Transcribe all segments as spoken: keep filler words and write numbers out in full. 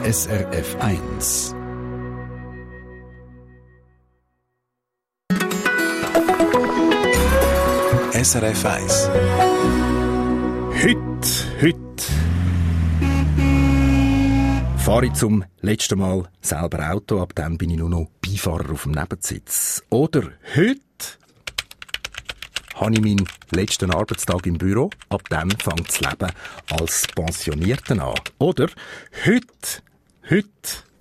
S R F eins. S R F eins. Heute, heute fahre ich zum letzten Mal selber Auto, ab dann bin ich nur noch Beifahrer auf dem Nebensitz. Oder heute habe ich meinen letzten Arbeitstag im Büro, ab dann fängt das Leben als Pensionierter an. Oder heute, heute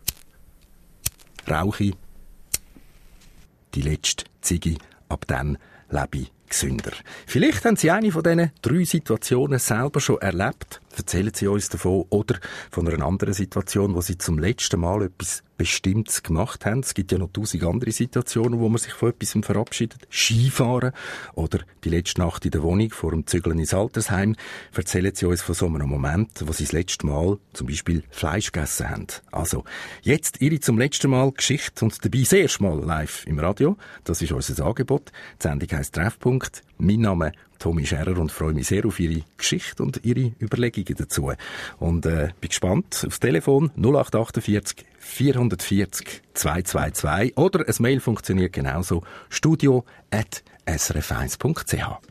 rauche ich die letzte Ziege, ab dann lebe ich gesünder. Vielleicht haben Sie eine von diesen drei Situationen selber schon erlebt. Erzählen Sie uns davon oder von einer anderen Situation, wo Sie zum letzten Mal etwas Bestimmtes gemacht haben. Es gibt ja noch tausend andere Situationen, wo man sich von etwas verabschiedet. Skifahren oder die letzte Nacht in der Wohnung vor dem Zügeln ins Altersheim. Erzählen Sie uns von so einem Moment, wo Sie das letzte Mal zum Beispiel Fleisch gegessen haben. Also, jetzt Ihre zum letzten Mal Geschichte und dabei das erste Mal live im Radio. Das ist unser Angebot. Die Sendung heisst Treffpunkt. Mein Name Tommy Scherer und freue mich sehr auf Ihre Geschichte und Ihre Überlegungen dazu. Und äh, bin gespannt aufs Telefon null acht achtundvierzig vierhundertvierzig zweihundertzweiundzwanzig oder ein Mail funktioniert genauso studio at s r f eins punkt c h.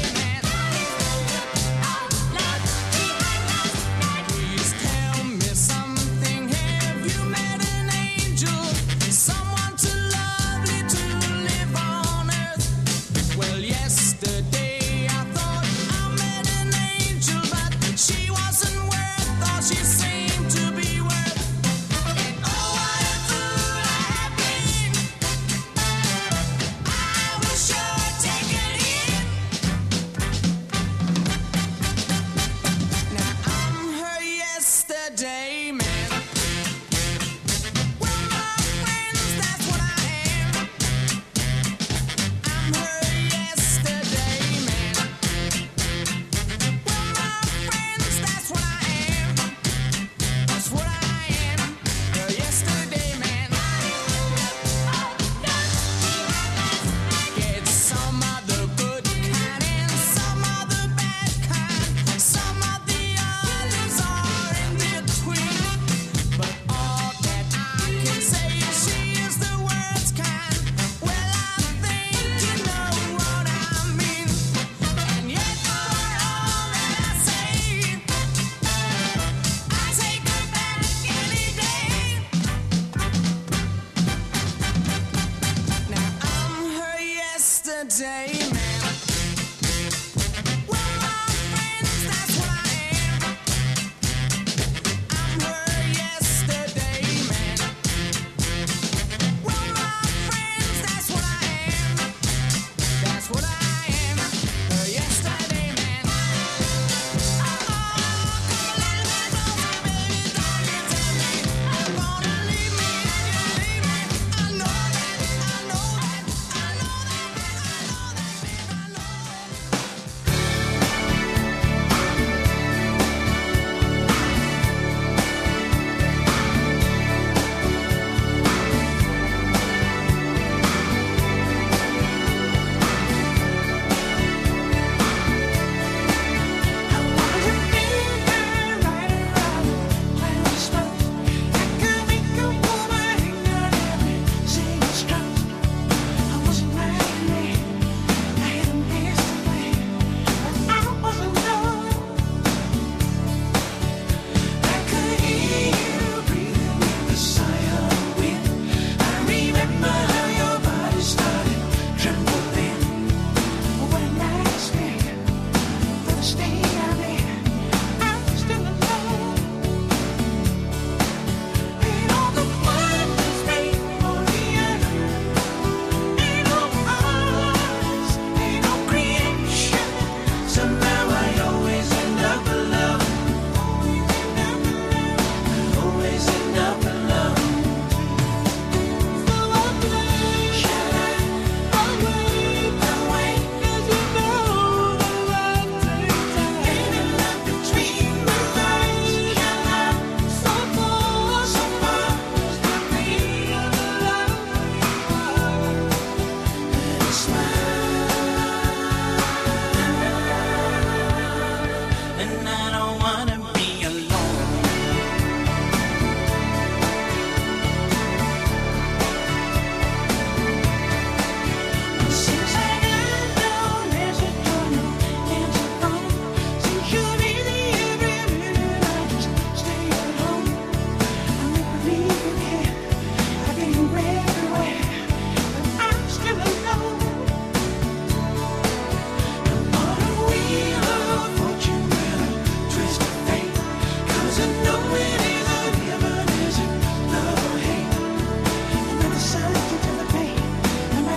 Please tell me something.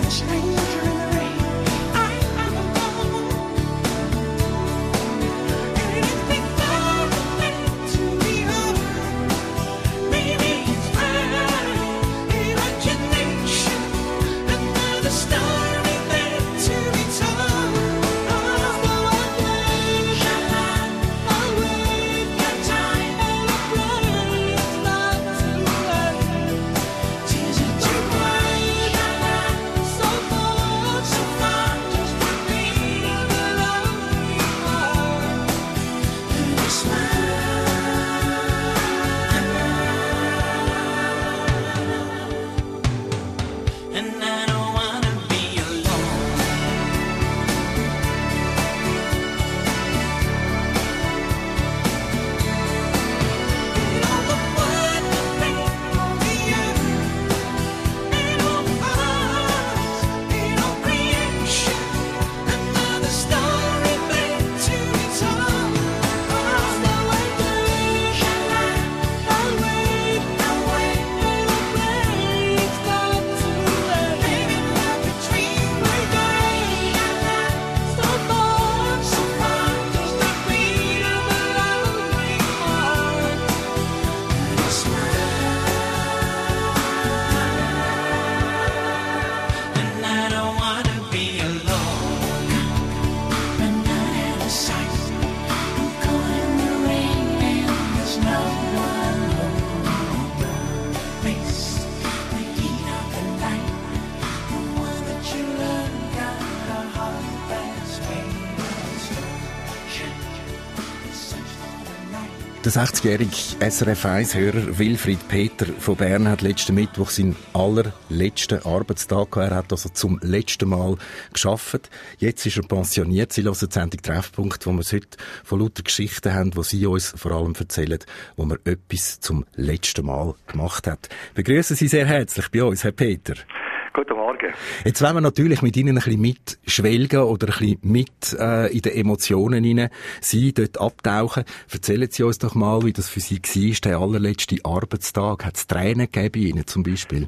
Der sechzigjährige S R F eins-Hörer Wilfried Peter von Bern hat letzten Mittwoch seinen allerletzten Arbeitstag gehabt. Er hat also zum letzten Mal gearbeitet. Jetzt ist er pensioniert. Sie hören die Sendung Treffpunkt, wo wir es heute von lauter Geschichten haben, die Sie uns vor allem erzählen, wo man etwas zum letzten Mal gemacht hat. Begrüßen Sie sehr herzlich bei uns, Herr Peter. Guten Morgen. Jetzt wollen wir natürlich mit Ihnen ein bisschen mitschwelgen oder ein bisschen mit äh, in den Emotionen hinein Sie dort abtauchen. Erzählen Sie uns doch mal, wie das für Sie war, der allerletzte Arbeitstag. Hat es Tränen gegeben bei Ihnen zum Beispiel?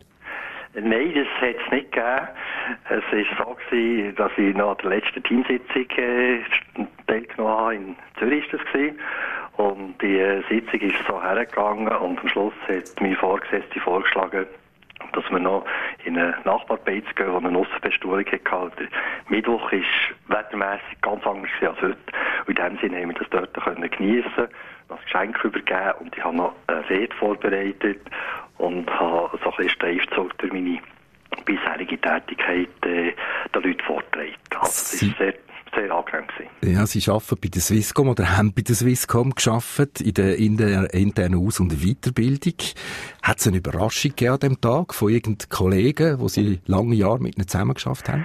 Nein, das hat es nicht gegeben. Es war so gewesen, dass ich noch an der letzten Teamsitzung äh, teilgenommen habe. In Zürich war das gewesen. Und die äh, Sitzung ist so hergegangen und am Schluss hat meine Vorgesetzte vorgeschlagen, dass wir noch in eine Nachbarbeiz gehen, die eine Aussenbestuhlung hatte. Der Mittwoch war wettermässig ganz anders als heute. Und in dem Sinne haben wir das dort können geniessen, das Geschenk übergeben und ich habe noch eine Rede vorbereitet und habe so ein bisschen Streifzug durch meine bisherige Tätigkeit äh, den Leuten vorgetragen. Also es ist sehr sehr angenehm gewesen. Ja, Sie arbeiten bei der Swisscom oder haben bei der Swisscom gearbeitet, in der, in der internen Aus- und Weiterbildung. Hat es eine Überraschung gegeben an diesem Tag von irgendeinen Kollegen, die Sie lange Jahre mit ihnen zusammengearbeitet haben?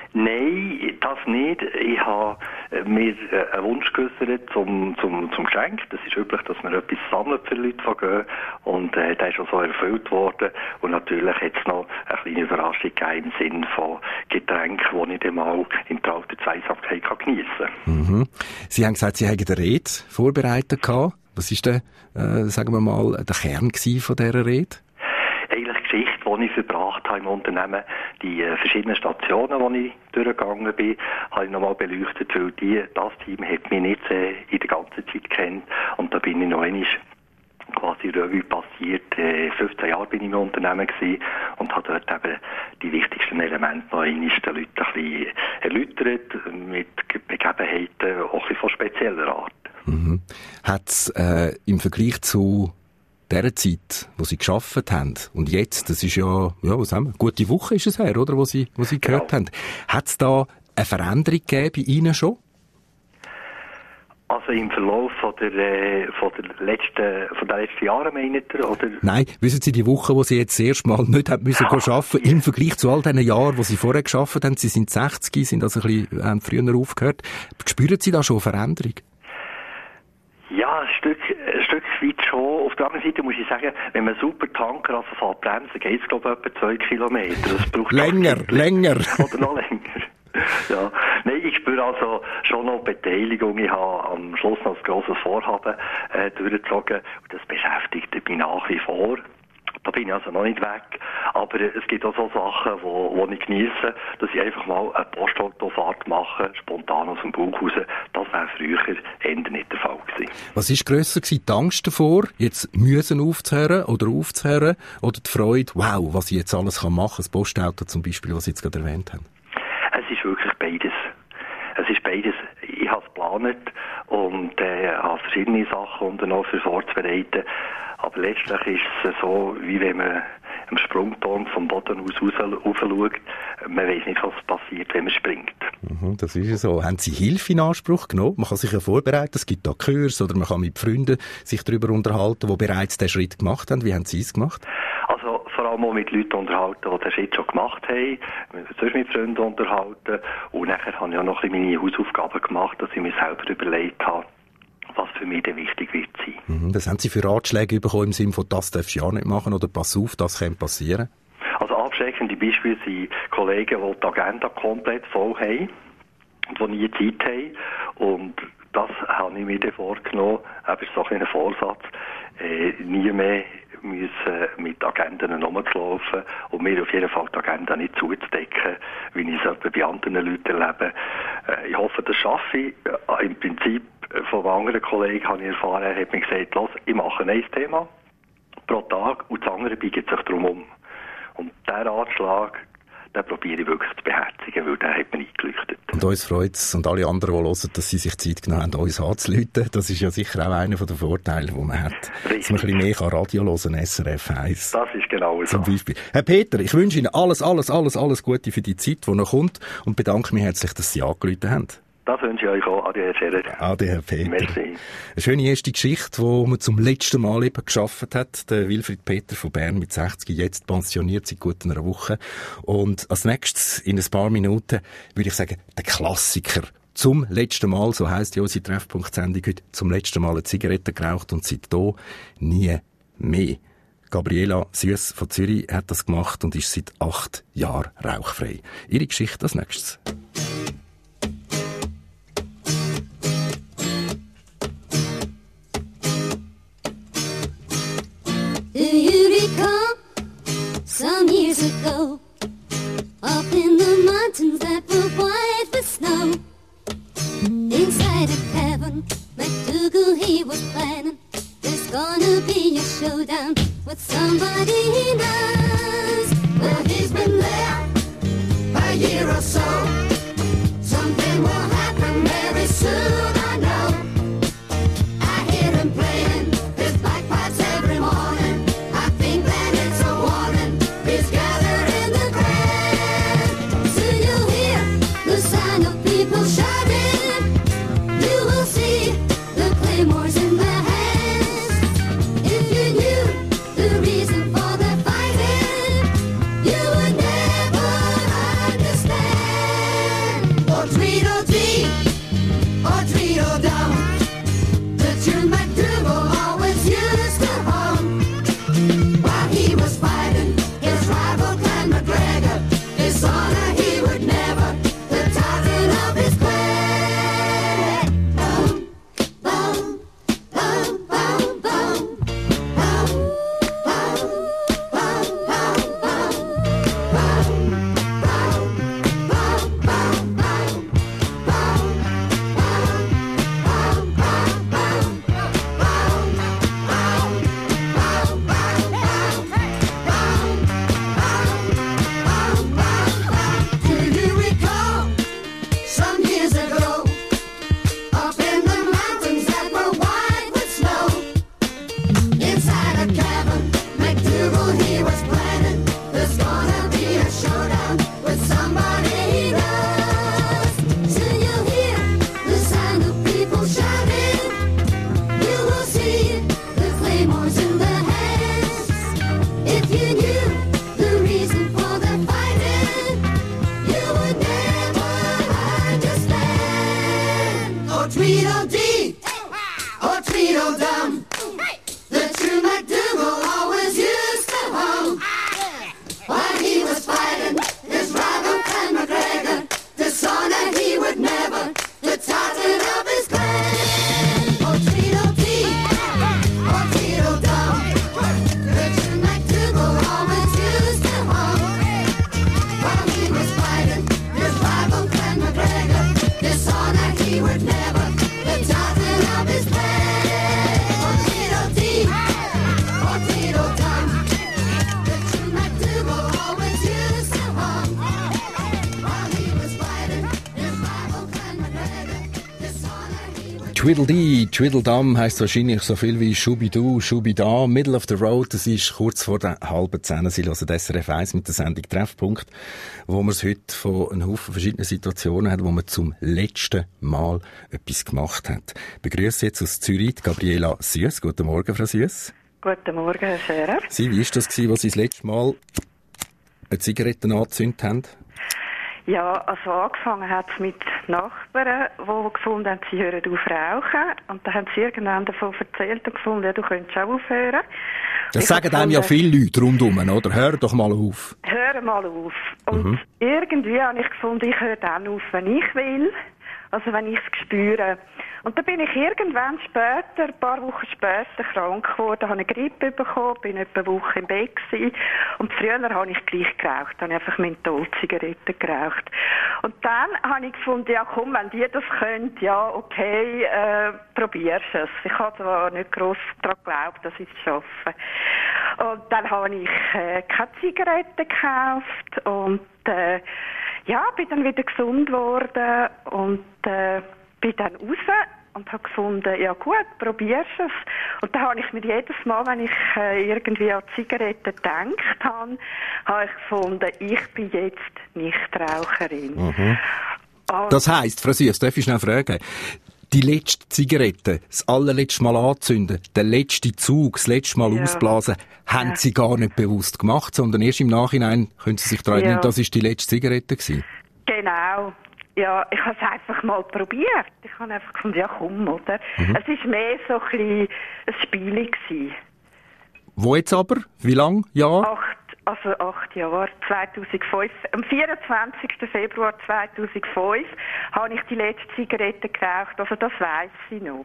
Nein, das nicht. Ich habe mir einen Wunsch geäußert zum, zum, zum Geschenk. Das ist üblich, dass man etwas sammelt für Leute, die gehen. Und äh, der ist auch so erfüllt worden. Und natürlich hat es noch eine kleine Überraschung gegeben im Sinne von Getränken, die ich dann mal in der alten Zweisamkeit geniessen kann. Mhm. Sie haben gesagt, Sie haben eine Rede vorbereitet gehabt. Was war denn, äh, sagen wir mal, der Kern von dieser Rede? Eigentlich Geschichte, die ich verbracht habe im Unternehmen, die äh, verschiedenen Stationen, die ich durchgegangen bin, habe ich nochmal beleuchtet, weil die, das Team hat mich nicht äh, in der ganzen Zeit kennt. Und da bin ich noch einmal quasi Revue passiert. Äh, fünfzehn Jahre bin ich im Unternehmen gewesen und habe dort eben die wichtigsten Elemente noch einmal den Leuten ein bisschen erläutert, mit Begebenheiten auch ein bisschen von spezieller Art. Mhm. Hat es äh, im Vergleich zu dieser Zeit, wo Sie gearbeitet haben, und jetzt, das ist ja, ja, was haben wir, gute Woche ist es her, oder, wo Sie, wo Sie gehört genau. haben, hat es da eine Veränderung gegeben bei Ihnen schon? Also im Verlauf von der, äh, von der letzten, von den letzten Jahren, meint ihr, oder? Nein, wissen Sie, die Woche, wo Sie jetzt das erste Mal nicht haben müssen ja, arbeiten, ja. im Vergleich zu all diesen Jahren, wo Sie vorher gearbeitet haben, Sie sind sechzig, sind also ein bisschen, haben früher aufgehört, spüren Sie da schon eine Veränderung? Ja, ein Stück, ein Stück weit schon. Auf der anderen Seite muss ich sagen, wenn man super Tanker also fährt bremsen, geht es, glaube ich, etwa zwei Kilometer. Das braucht länger, länger. Oder noch länger. Ja. Nein, ich spüre also schon noch Beteiligung. Ich habe am Schluss noch ein grosses Vorhaben äh, durchgezogen. Und das beschäftigt mich nach wie vor. Da bin ich also noch nicht weg. Aber es gibt auch so Sachen, die ich genieße, dass ich einfach mal eine Postautofahrt mache, spontan aus dem Bauch raus. Das wäre früher eher nicht der Fall gewesen. Was war grösser gewesen? Die Angst davor, jetzt müssen aufzuhören oder aufzuhören? Oder die Freude, wow, was ich jetzt alles machen kann? Das Postauto zum Beispiel, was Sie jetzt gerade erwähnt haben. Es ist wirklich beides. Es ist beides. Ich habe es geplant und äh, habe verschiedene Sachen unternommen, für vorzubereiten. Aber letztlich ist es so, wie wenn man am Sprungturm vom Boden aus raufschaut. Man weiß nicht, was passiert, wenn man springt. Mhm, das ist ja so. Haben Sie Hilfe in Anspruch genommen? Man kann sich ja vorbereiten, es gibt da Kurse oder man kann mit Freunden sich darüber unterhalten, die bereits den Schritt gemacht haben. Wie haben Sie es gemacht? Also vor allem auch mit Leuten unterhalten, die den Schritt schon gemacht haben, sonst mit Freunden unterhalten. Und nachher habe ich auch noch ein bisschen meine Hausaufgaben gemacht, dass ich mir selber überlegt habe, was für mich dann wichtig wird sein. Mhm, was haben Sie für Ratschläge bekommen im Sinne von, das darfst du ja nicht machen oder pass auf, das kann passieren? Also abschreckende Beispiele sind Kollegen, die die Agenda komplett voll haben und die nie Zeit haben. Und das habe ich mir dann vorgenommen, das ist so ein Vorsatz, äh, nie mehr müssen mit Agenden rumzulaufen und mir auf jeden Fall die Agenda nicht zuzudecken, wie ich es etwa bei anderen Leuten erlebe. Äh, ich hoffe, das schaffe ich. Äh, Im Prinzip von einem anderen Kollegen habe ich erfahren, er hat mir gesagt, los, ich mache ein Thema pro Tag und das andere biegt sich darum um. Und diesen Ratschlag, den probiere ich wirklich zu beherzigen, weil der hat mir eingeleuchtet. Und uns freut es und alle anderen, die hören, dass sie sich Zeit genommen haben, uns anzurufen. Das ist ja sicher auch einer der Vorteile, die man hat. Richtig. Dass man ein bisschen mehr kann Radio hören, S R F eins. Das ist genau so. Zum Beispiel. Herr Peter, ich wünsche Ihnen alles, alles, alles, alles Gute für die Zeit, die noch kommt und bedanke mich herzlich, dass Sie angerufen haben. Das wünsche ich euch auch. Ade, Herr Scherer. Ade, Herr Peter. Merci. Eine schöne erste Geschichte, die man zum letzten Mal eben geschafft hat. Der Wilfried Peter von Bern mit sechzig, jetzt pensioniert seit gut einer Woche. Und als nächstes, in ein paar Minuten, würde ich sagen, der Klassiker. Zum letzten Mal, so heisst ja unsere Treffpunkt-Sendung heute, zum letzten Mal eine Zigarette geraucht und seitdem nie mehr. Gabriela Süss von Zürich hat das gemacht und ist seit acht Jahren rauchfrei. Ihre Geschichte als nächstes. Some years ago, up in the mountains that were white with snow, inside a cabin, MacDougall, he was planning, there's gonna be a showdown with somebody he knows. Well, he's been there a year or so. Something will happen very soon, I know. I hear him playing his bagpipes every morning. I think that it's a warning. He's gathered in the crowd. Soon you'll hear the sound of people shouting. You will see the claymores in their hands. If you knew the reason for the fighting, you would never understand. Or Tweedledee, or Tweedledum, the tune MacDougall always used to hum. While he was fighting his rival Clan MacGregor, his honor he would never, the titan of his clan. Bum, bum, bum, bum, bum. Bum, bum, bum, bum, bum. Bum, bum, bum, bum, bum. Bum, bum, bum, bum, bum. Bum, bum, bum, bum, bum. Do you recall some years ago, up in the mountains that were white with snow, inside a cabin, MacDougall he was planning, there's gonna be a showdown with somebody he knows. Soon you'll hear the sound of people shouting. You will see the claymores in their hands. If you knew the reason for the fighting, you would never understand. Oh, Tweedledee, oh, Tweedledum, the true MacDougall always used to hum. While he was fighting his rival Clan MacGregor, dishonor he would never, the titan of his clan. Oh, Tweedledee, oh, Tweedledum, the true MacDougall Tweedledee, Tweedledum heisst wahrscheinlich so viel wie Schubidu, Schubida, Middle of the Road. Das ist kurz vor der halben Zehn. Sie hören S R F eins mit der Sendung Treffpunkt, wo man es heute von einem Haufen verschiedenen Situationen hat, wo man zum letzten Mal etwas gemacht hat. Ich begrüße jetzt aus Zürich Gabriela Süss. Guten Morgen, Frau Süss. Guten Morgen, Herr Scherer. Sie, wie war das, als Sie das letzte Mal eine Zigarette angezündet haben? Ja, also angefangen hat es mit Nachbarn, die gefunden haben, sie hören auf rauchen. Und dann haben sie irgendwann davon erzählt und gefunden, ja, du könntest auch aufhören. Das ich sagen einem ja viele Leute rundum, oder? Hör doch mal auf. Hör mal auf. Und Mhm. irgendwie habe ich gefunden, ich höre dann auf, wenn ich will. Also wenn ich es spüre. Und dann bin ich irgendwann später, ein paar Wochen später, krank geworden, habe eine Grippe bekommen, bin etwa eine Woche im Bett gewesen. Und früher habe ich gleich geraucht, habe einfach Mentholzigaretten geraucht. Und dann habe ich gefunden, ja komm, wenn die das können, ja okay, äh, probier's es. Ich habe zwar nicht gross daran geglaubt, dass ich es schaffe. Und dann habe ich äh, keine Zigaretten gekauft und äh, ja, bin dann wieder gesund geworden und äh, bin dann raus und habe gefunden, ja gut, probier's es. Und dann habe ich mir jedes Mal, wenn ich äh, irgendwie an Zigaretten gedacht habe, habe ich gefunden, ich bin jetzt Nichtraucherin. Mhm. Das heisst, Frau Süss, darf ich schnell fragen, die letzte Zigarette, das allerletzte Mal anzünden, der letzte Zug, das letzte Mal ja. ausblasen, haben ja. Sie gar nicht bewusst gemacht, sondern erst im Nachhinein können Sie sich daran erinnern, ja. das war die letzte Zigarette gewesen. Genau. Ja, ich habe es einfach mal probiert. Ich habe einfach gefunden, ja komm, oder? Mhm. Es war mehr so ein bisschen ein Spiel gewesen. Wo jetzt aber? Wie lang? Jahr? Acht, also acht Jahre, zweitausendfünf. Am vierundzwanzigsten Februar zweitausendfünf habe ich die letzte Zigarette geraucht. Also das weiss ich noch.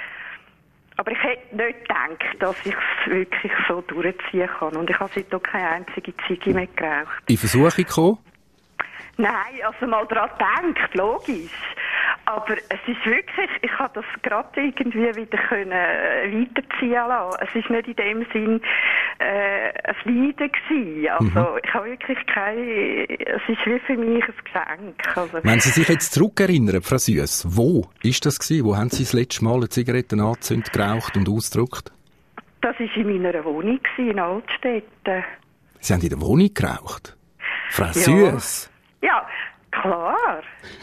Aber ich hätte nicht gedacht, dass ich es wirklich so durchziehen kann. Und ich habe seitdem keine einzige Ziege mehr geraucht. In Versuchung gekommen? Nein, also mal daran gedacht, logisch. Aber es ist wirklich, ich habe das gerade irgendwie wieder können weiterziehen lassen. Es ist nicht in dem Sinn äh, ein Leiden gewesen. Also mhm. ich habe wirklich keine, es ist wie für mich ein Geschenk. Also, wenn Sie sich jetzt zurückerinnern, Frau Süss, wo ist das gewesen? Wo haben Sie das letzte Mal eine Zigarette angezündet, geraucht und ausgedrückt? Das war in meiner Wohnung gewesen, in Altstädten. Sie haben in der Wohnung geraucht? Frau ja. Süss? Ja, klar.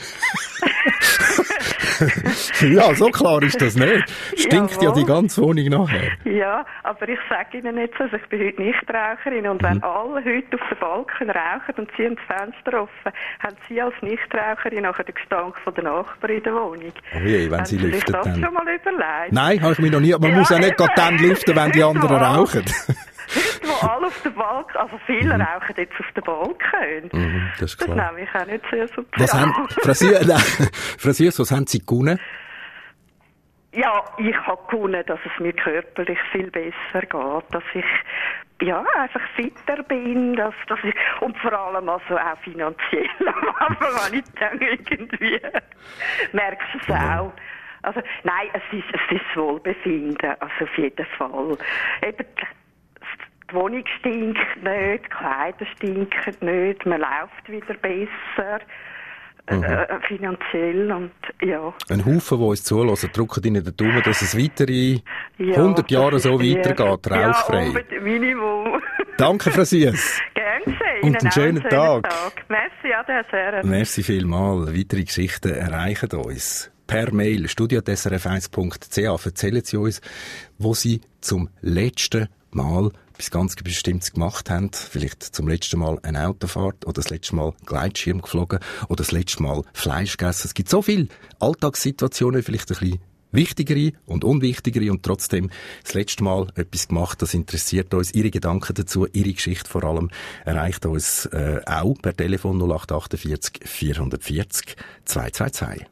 Ja, so klar ist das nicht. Stinkt Jawohl. Ja die ganze Wohnung nachher. Ja, aber ich sage Ihnen jetzt, also ich bin heute Nichtraucherin und mhm. wenn alle heute auf dem Balkon rauchen und Sie haben das Fenster offen, haben Sie als Nichtraucherin nachher den Gestank von der Nachbarn in der Wohnung. Oh je, wenn haben Sie Sie lüften das dann. schon mal überlegt? Nein, habe ich mir noch nie, man ja, muss ja nicht gerade dann lüften, wenn die anderen rauchen. Heute, wo alle auf dem Balkon, also viele mhm. rauchen jetzt auf dem Balkon. Mhm, das ist klar. Das nehme ich auch nicht sehr so was haben, Frau Süss, nein, Frau Süss, was haben Sie gewonnen? Ja, ich habe gewonnen, dass es mir körperlich viel besser geht, dass ich ja, einfach fitter bin, dass, dass ich, und vor allem also auch finanziell, aber wenn ich dann irgendwie, merkst du es ja. auch. Also, nein, es ist, es ist das Wohlbefinden, also auf jeden Fall. Eben, die Wohnung stinkt nicht, die Kleider stinken nicht, man läuft wieder besser. Mhm. Äh, finanziell und ja. Ein Haufen, die uns zulassen, drücken Ihnen den Daumen, dass es weitere ja, hundert Jahre so weitergeht, rauchfrei. Ja, Minimum. Danke, Frau Süss. Gern geschehen. Und einen schönen, schönen Tag. Tag. Merci, ja, der Herr. Merci vielmals. Weitere Geschichten erreichen uns. Per Mail studio punkt s r f eins punkt c h erzählen Sie uns, wo Sie zum letzten Mal etwas ganz Bestimmtes gemacht haben. Vielleicht zum letzten Mal eine Autofahrt oder das letzte Mal Gleitschirm geflogen oder das letzte Mal Fleisch gegessen. Es gibt so viele Alltagssituationen, vielleicht ein bisschen wichtigere und unwichtigere und trotzdem das letzte Mal etwas gemacht, das interessiert uns. Ihre Gedanken dazu, Ihre Geschichte vor allem, erreicht uns äh, auch per Telefon null acht achtundvierzig vierhundertvierzig zweihundertzweiundzwanzig.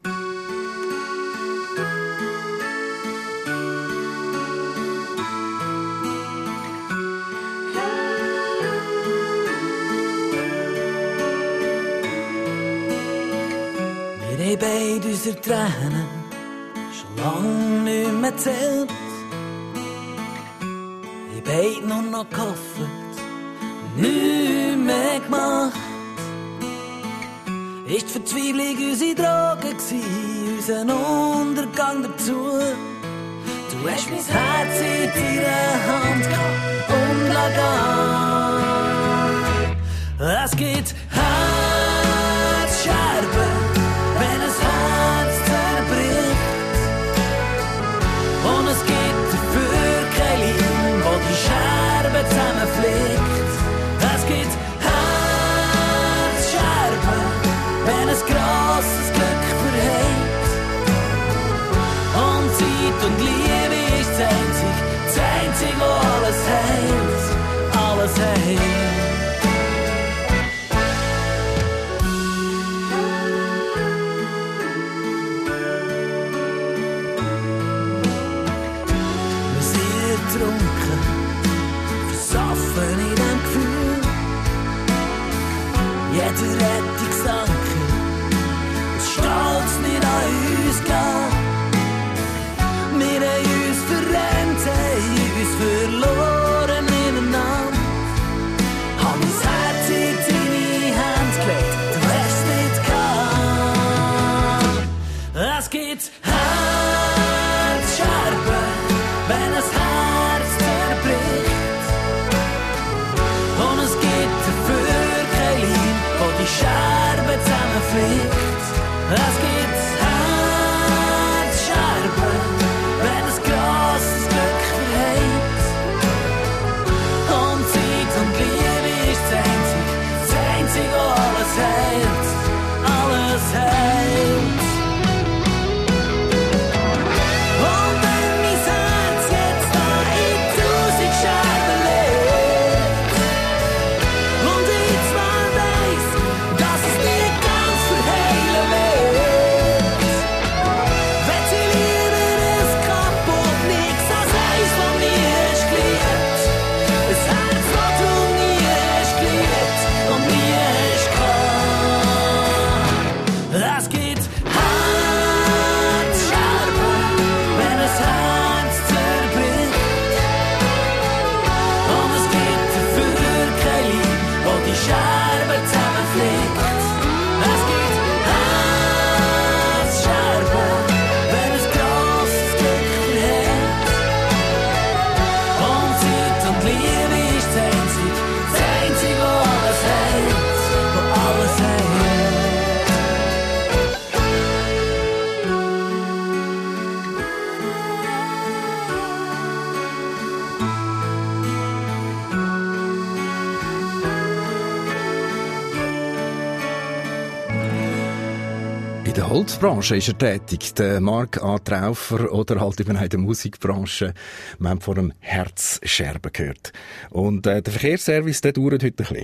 Wir haben beide unsere Tränen schon lange nicht mehr gezählt. Wir haben beide nur noch gehofft, nichts mehr gemacht. ist die Verzweiflung unsere Droge gsi, unser Untergang dazu. Du hast mein Herz in deiner Hand gehabt und lag an. Es gibt Herzscherben, wenn ein Herz zerbricht. Und es gibt dafür keine Liebe, wo die Scherben zusammenfliegt. Es gibt Herzscherben, wenn ein grosses Glück verhält. Und Zeit und Liebe ist das Einzige, das Einzige, wo alles heilt, alles heilt. Trunken, versoffen in dem Gefühl. Jeder Rettungsanker, es stolz nicht an uns gehen. Wir haben uns verrennt, haben uns verloren ineinander. Hab mein Herz in deine Hand gelegt, du hast nicht gehabt. Es gibt Herzscherben, wenn es Herz zerbricht. Und es gibt dafür keine Liebe, wo die Scherben zusammenfliegt. Es gibt Herzscherben, wenn es grosses Glück verhält. Und Zeit und Liebe ist das Einzige, das Einzige, wo alles heilt, alles heilt. In der Holzbranche ist er tätig, der Marc A. Traufer, oder halt eben auch in der Musikbranche. Wir haben von einem Herzscherben gehört. Und äh, der Verkehrsservice, der dauert heute ein bisschen.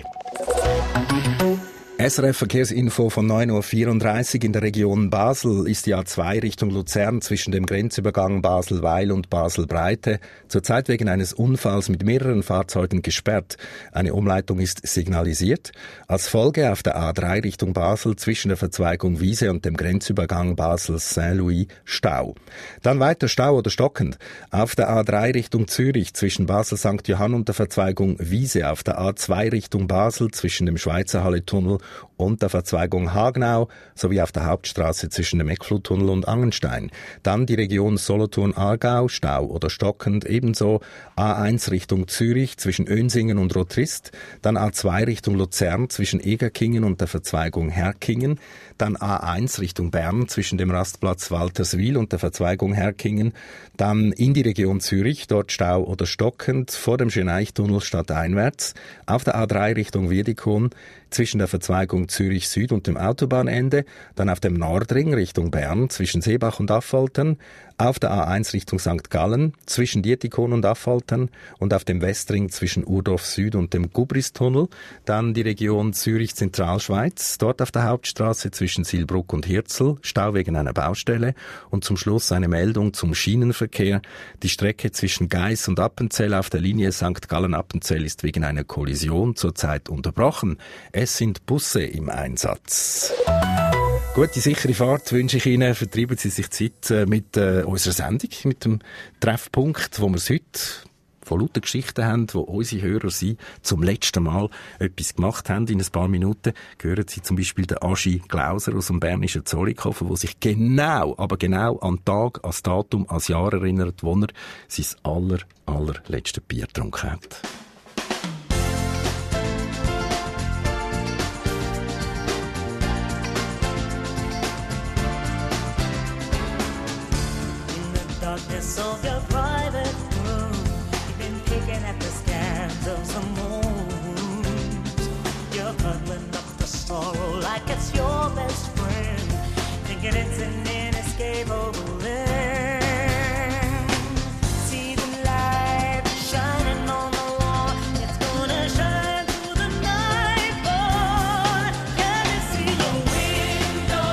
S R F-Verkehrsinfo von neun Uhr vierunddreißig. In der Region Basel ist die A zwei Richtung Luzern zwischen dem Grenzübergang Basel-Weil und Basel-Breite zurzeit wegen eines Unfalls mit mehreren Fahrzeugen gesperrt. Eine Umleitung ist signalisiert. Als Folge auf der A drei Richtung Basel zwischen der Verzweigung Wiese und dem Grenzübergang Basel-Saint-Louis Stau. Dann weiter Stau oder stockend. Auf der A drei Richtung Zürich zwischen Basel-Sankt Johann und der Verzweigung Wiese. Auf der A zwei Richtung Basel zwischen dem Schweizerhalle-Tunnel und der Verzweigung Hagenau sowie auf der Hauptstraße zwischen dem Eckfluttunnel und Angenstein. Dann die Region Solothurn-Aargau, Stau oder stockend, ebenso A eins Richtung Zürich zwischen Önsingen und Rotrist, dann A zwei Richtung Luzern zwischen Egerkingen und der Verzweigung Herkingen, dann A eins Richtung Bern zwischen dem Rastplatz Walterswil und der Verzweigung Herkingen, dann in die Region Zürich, dort Stau oder stockend, vor dem Schöneichtunnel stadteinwärts, auf der A drei Richtung Wiedikon, zwischen der Verzweigung Zürich Süd und dem Autobahnende, dann auf dem Nordring Richtung Bern zwischen Seebach und Affoltern, auf der A eins Richtung Sankt Gallen zwischen Dietikon und Affoltern und auf dem Westring zwischen Urdorf Süd und dem Gubristunnel, dann die Region Zürich Zentralschweiz, dort auf der Hauptstraße zwischen Silbruck und Hirzel, Stau wegen einer Baustelle und zum Schluss eine Meldung zum Schienenverkehr. Die Strecke zwischen Geiss und Appenzell auf der Linie Sankt Gallen-Appenzell ist wegen einer Kollision zurzeit unterbrochen. Es sind Busse im Einsatz. Gute, sichere Fahrt wünsche ich Ihnen. Vertreiben Sie sich Zeit mit äh, unserer Sendung, mit dem Treffpunkt, wo wir es heute von lauter Geschichten haben, wo unsere Hörer sie zum letzten Mal etwas gemacht haben. In ein paar Minuten hören sie zum Beispiel den Aschi Glauser aus dem bernischen Zollikofen, der sich genau, aber genau an den Tag, an das Datum, an das Jahr erinnert, wo er sein aller, allerletztes Bier getrunken hat. Darkness of your private room, you've been picking at the scans of some wounds. You're cuddling up the sorrow like it's your best friend, thinking it's an inescapable end. See the light shining on the wall, it's gonna shine through the night, boy. Can you see the window?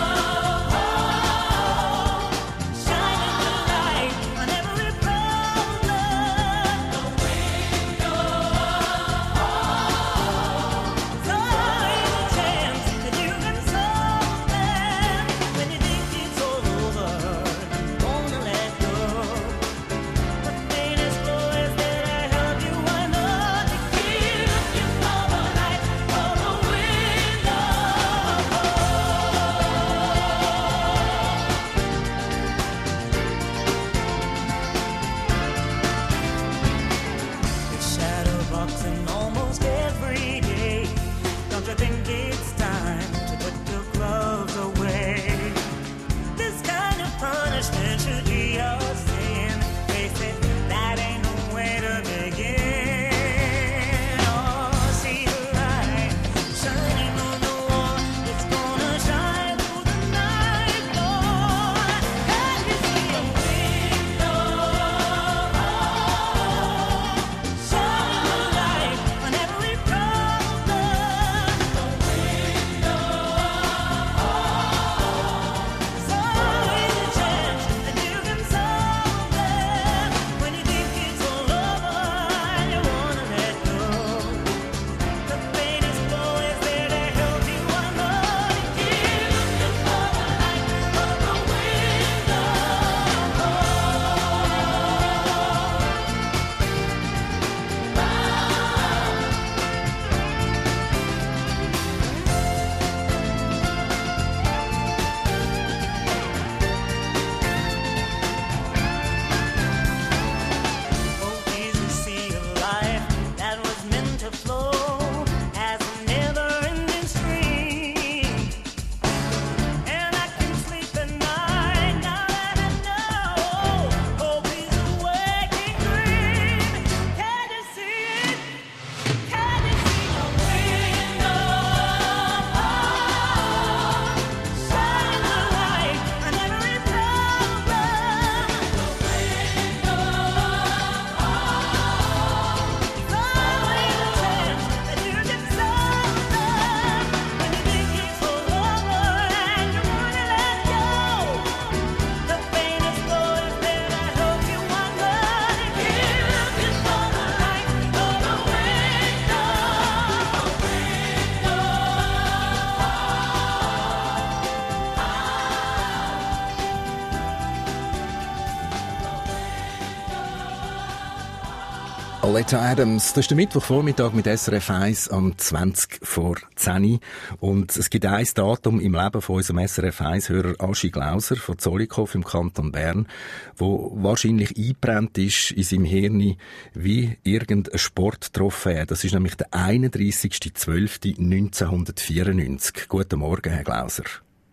Oleta Adams, das ist der Mittwochvormittag mit S R F eins am zwanzig vor zehn. Und es gibt ein Datum im Leben von unserem S R F eins-Hörer Aschi Glauser von Zollikofen im Kanton Bern, wo wahrscheinlich eingebrannt ist in seinem Hirn wie irgendein Sporttrophäe. Das ist nämlich der einunddreissigster zwölfter neunzehnhundertvierundneunzig. Guten Morgen, Herr Glauser.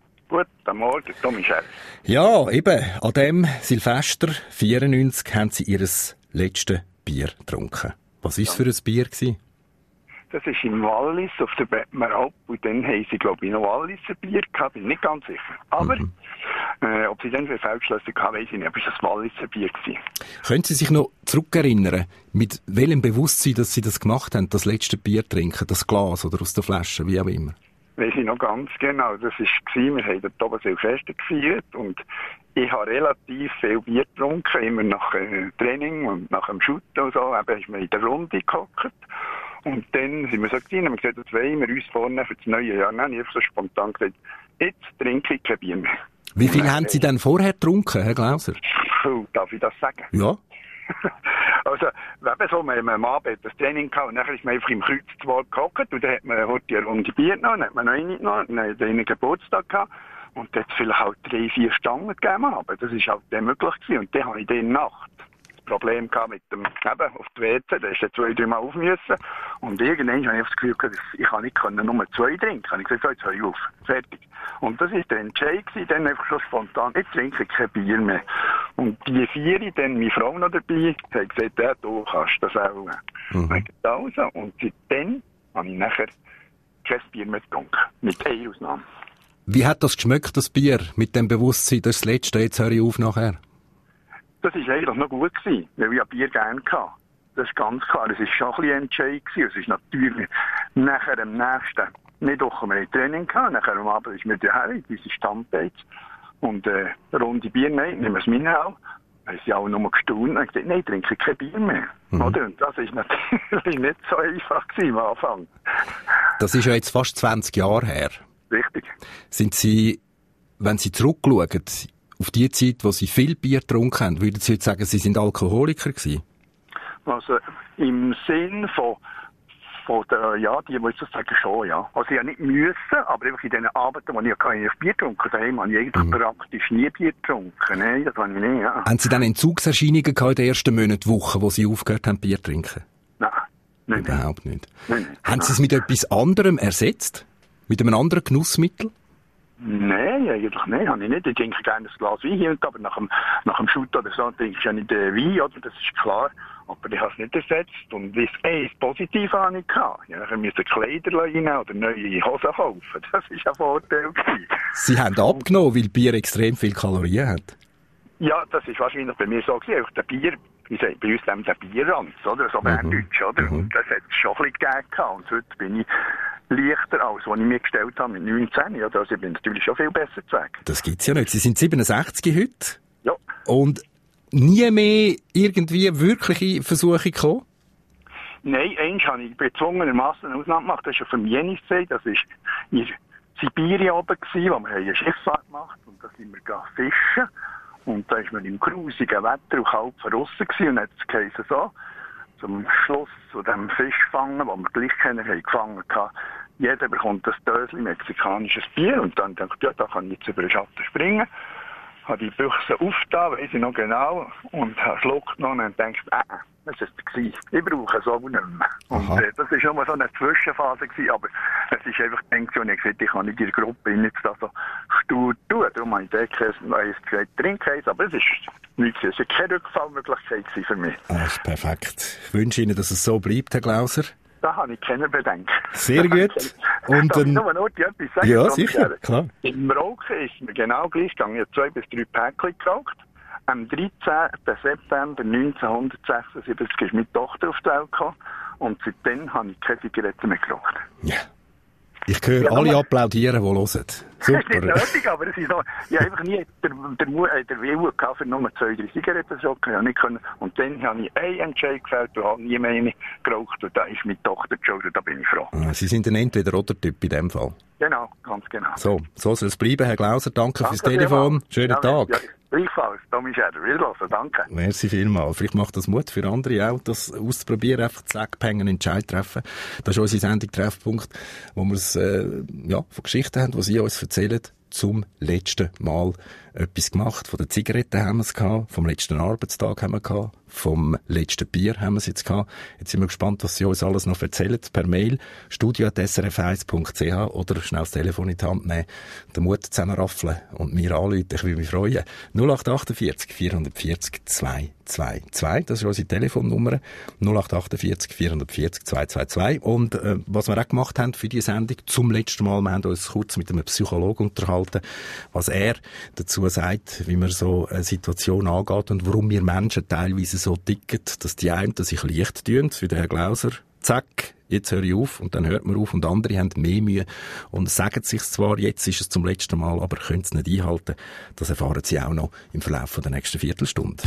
Guten Morgen, Tommy Schäfer. Ja, eben, an dem Silvester vierundneunzig haben Sie Ihr letztes Bier getrunken. Was war es für ein Bier gewesen? Das ist im Wallis auf der Bettmer Alp und dann haben sie, glaube ich, noch Walliser Bier gehabt, bin nicht ganz sicher. Aber mhm. äh, ob sie dann für Feldschlösser gehabt, weiss ich nicht, aber es war das Walliser Bier gewesen. Können Sie sich noch zurückerinnern, mit welchem Bewusstsein, dass Sie das gemacht haben, das letzte Bier trinken, das Glas oder aus der Flasche, wie auch immer? Weiss ich noch ganz genau. Das war, wir haben dort oben Silvester gefeiert und ich habe relativ viel Bier getrunken, immer nach dem Training und nach dem Shooten und so. Eben ist man in der Runde gehockt. Und dann sind wir so gewesen, haben wir gesagt, jetzt wollen wir uns vornehmen für das neue Jahr. Dann habe ich einfach so spontan gesagt, jetzt trinke ich kein Bier mehr. Wie viel haben Sie denn vorher getrunken, Herr Glauser? Oh, darf ich das sagen? Ja. Also, eben so, wir haben am Abend das Training gehabt und dann ist man einfach im Kreuzwald gehockt und dann hat man heute eine Runde Bier genommen, dann hat man noch eine genommen, dann hat einen Geburtstag gehabt und dann hat es vielleicht halt drei, vier Stangen gegeben, aber das ist halt dann möglich gewesen und dann habe ich dann Nacht das Problem gehabt mit dem, eben, auf die W C, da ist dann zwei, drei Mal auf müssen und irgendwann habe ich das Gefühl gehabt, ich kann nicht können, nur zwei trinken, ich habe gesagt, so, jetzt höre ich auf, fertig. Und das war der Entscheid gewesen, dann einfach schon spontan, ich trinke kein Bier mehr. Und die vier, dann meine Frau noch dabei, haben gesagt, ja, du kannst das auch. Mhm. Und seitdem habe ich nachher kein Bier mehr getrunken, mit einer Ausnahme. Wie hat das geschmeckt, das Bier, mit dem Bewusstsein, das ist das Letzte, jetzt höre ich auf nachher? Das war eigentlich noch gut gewesen, weil ich Bier gerne hatte. Das ist ganz klar, das war schon ein bisschen Entscheid gewesen. Es ist natürlich nachher am nächsten Mittwoch haben wir ein Training gehabt, nachher am Abend ist mir daher in diese Stammbeiz und äh, eine Runde Bier, nein, nehmen wir es Mineral. Da haben sie auch nur gestaunt und gesagt, nein, ich trinke kein Bier mehr. Mhm. Oder? Und das war natürlich nicht so einfach gewesen am Anfang. Das ist ja jetzt fast zwanzig Jahre her. Richtig. Sind Sie, wenn Sie zurückschauen, auf die Zeit, wo Sie viel Bier getrunken haben, würden Sie jetzt sagen, Sie sind Alkoholiker gewesen? Also im Sinn von, von der, ja, die wollte ich sagen schon, ja. Also ich habe nicht müssen, aber einfach in diesen Abenden, wo ich keine Bier getrunken habe, daheim habe ich eigentlich mhm. praktisch nie Bier getrunken. Nein, das habe ich nicht, ja. Haben Sie dann Entzugserscheinungen gehabt in den ersten Monaten, Wochen, wo Sie aufgehört haben, Bier zu trinken? Nein. Nein Überhaupt nicht. Nein, nein, haben Sie es mit etwas anderem ersetzt? Mit einem anderen Genussmittel? Nein, eigentlich nicht. Habe ich nicht. Ich trinke gerne ein Glas Wein hier und da, aber nach dem, nach dem Shoot oder so trinke ich ja nicht äh, Wein, oder? Das ist klar. Aber ich habe es nicht ersetzt. Und das eins positiv habe ich gehabt. Ja, ich musste Kleider rein oder neue Hosen kaufen. Das war ein Vorteil gewesen. Sie haben abgenommen, weil Bier extrem viele Kalorien hat? Ja, das ist wahrscheinlich bei mir so gewesen. Auch der Bier, wie gesagt, bei uns nehmen der Bierranz, oder? So Berndeutsch, oder? Mhm. Und das hat es schon ein bisschen gegeben. Und heute bin ich leichter als was ich mir gestellt habe mit neunzehn. Also ich bin natürlich schon viel besser zu sagen. Das gibt's ja nicht. Sie sind siebenundsechzig heute. Ja. Und nie mehr irgendwie wirkliche Versuche gekommen? Nein, eins habe ich gezwungenermassen eine Ausnahme gemacht. Das ist auf dem Jenisee. Das war in Sibirien oben gewesen, wo wir eine Schifffahrt gemacht haben. Und da sind wir fischen. Und da war man im grusigen Wetter und kalt verrissen gewesen. Und dann hat es geheißen so, zum Schluss zu dem Fischfangen, den wir gleich kennen, haben gefangen haben, jeder bekommt ein Döschen mexikanisches Bier. Und dann dachte ich, ja, da kann ich jetzt über den Schatten springen. Habe die Büchse aufgetan, weiss ich noch genau, und habe einen Schluck genommen und gedacht, äh, das war es. Ich brauche so nicht mehr. Und äh, das war nur so eine Zwischenphase gewesen, aber es ist einfach gedacht, und ich gesagt, ich kann nicht in der Gruppe jetzt da so stur tun. Darum habe ich gedacht, ich gesagt, trinke eins, aber es ist nichts, es war keine Rückfallmöglichkeit für mich. Das ist perfekt. Ich wünsche Ihnen, dass es so bleibt, Herr Glauser. Da habe ich keine Bedenken. Sehr gut. Und Darf ich nur noch etwas sagen? Ja, sicher, klar. Im Rauchen ist mir genau gleich gegangen. Ich habe zwei bis drei Päckchen geraucht. Am dreizehnten September neunzehnhundertsechsundsiebzig ist meine Tochter auf die Welt gekommen. Und seitdem habe ich keine Zigaretten mehr geraucht. Ja. Ich höre ja, alle applaudieren, die hören. Super. Das ist nicht nötig, aber es ist noch, ich habe einfach nie der, der, der, der Wille gehabt, für nur zwei, drei Zigaretten zu rauchen. Nicht können. Und dann habe ich einen Entscheid gefällt und habe nie mehr geraucht. Und da ist meine Tochter schon, da bin ich froh. Ah, Sie sind ein Entweder-oder-Typ in dem Fall. Genau, ganz genau. So, so soll es bleiben, Herr Glauser. Danke, Danke fürs Telefon. Schönen ja, Tag. Ja, gleichfalls. Tommy Schäder, wiederhören. Danke. Merci vielmals. Vielleicht macht das Mut für andere auch, das auszuprobieren, einfach zu sagen, einen Entscheid treffen. Das ist unsere Sendung Treffpunkt, wo wir es, äh, ja, von Geschichten haben, die Sie uns erzählen. Zum letzten Mal etwas gemacht. Von den Zigaretten haben wir es gehabt, vom letzten Arbeitstag haben wir gehabt, vom letzten Bier haben wir es jetzt gehabt. Jetzt sind wir gespannt, was Sie uns alles noch erzählen. Per Mail studio at s r f eins punkt c h oder schnell das Telefon in die Hand nehmen, den Mut zusammenraffeln und mir anrufen. Ich würde mich freuen. null acht achtundvierzig vierhundertvierzig zweihundertzweiundzwanzig. Das ist unsere Telefonnummer. null acht achtundvierzig vierhundertvierzig zweihundertzweiundzwanzig. Und äh, was wir auch gemacht haben für diese Sendung, zum letzten Mal, wir haben uns kurz mit einem Psychologen unterhalten, was er dazu sagt, wie man so eine Situation angeht und warum wir Menschen teilweise so ticken, dass die einen sich leicht tun, wie der Herr Glauser, zack, jetzt höre ich auf und dann hört man auf und andere haben mehr Mühe und sagen sich zwar, jetzt ist es zum letzten Mal, aber können es nicht einhalten. Das erfahren Sie auch noch im Verlauf der nächsten Viertelstunde.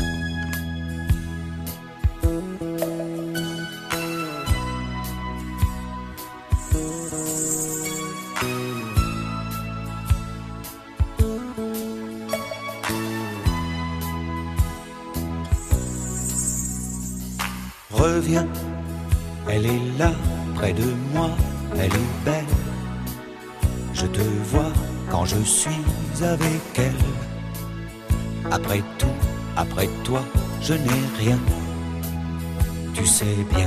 Reviens, elle est là, près de moi, elle est belle. Je te vois quand je suis avec elle. Après tout, après toi, je n'ai rien. Tu sais bien.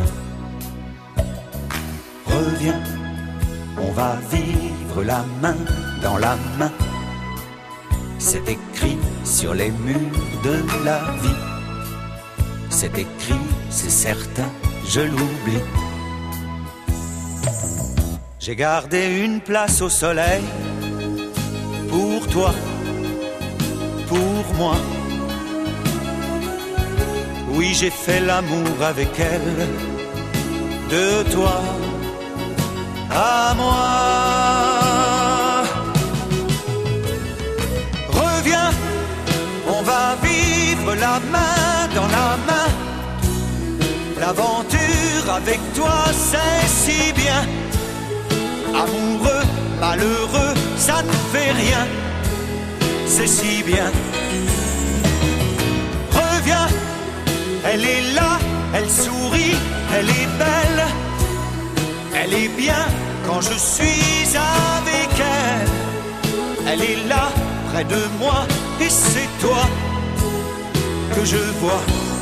Reviens, on va vivre la main dans la main. C'est écrit sur les murs de la vie. C'est écrit, c'est certain, je l'oublie. J'ai gardé une place au soleil pour toi, pour moi. Oui, j'ai fait l'amour avec elle, de toi à moi. Reviens, on va vivre la main dans la main. L'aventure avec toi, c'est si bien. Amoureux, malheureux, ça ne fait rien. C'est si bien. Reviens, elle est là, elle sourit, elle est belle. Elle est bien quand je suis avec elle. Elle est là, près de moi, et c'est toi que je vois.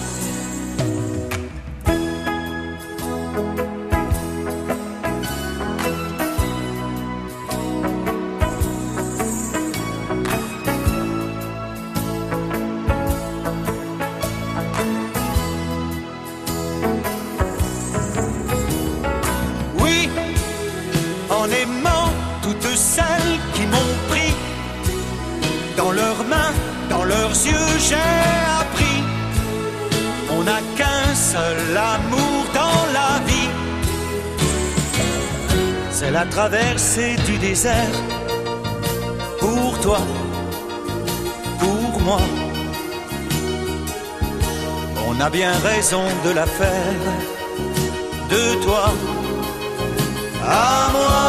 En aimant toutes celles qui m'ont pris dans leurs mains, dans leurs yeux, j'ai appris. On n'a qu'un seul amour dans la vie. C'est la traversée du désert. Pour toi, pour moi. On a bien raison de la faire. De toi à moi.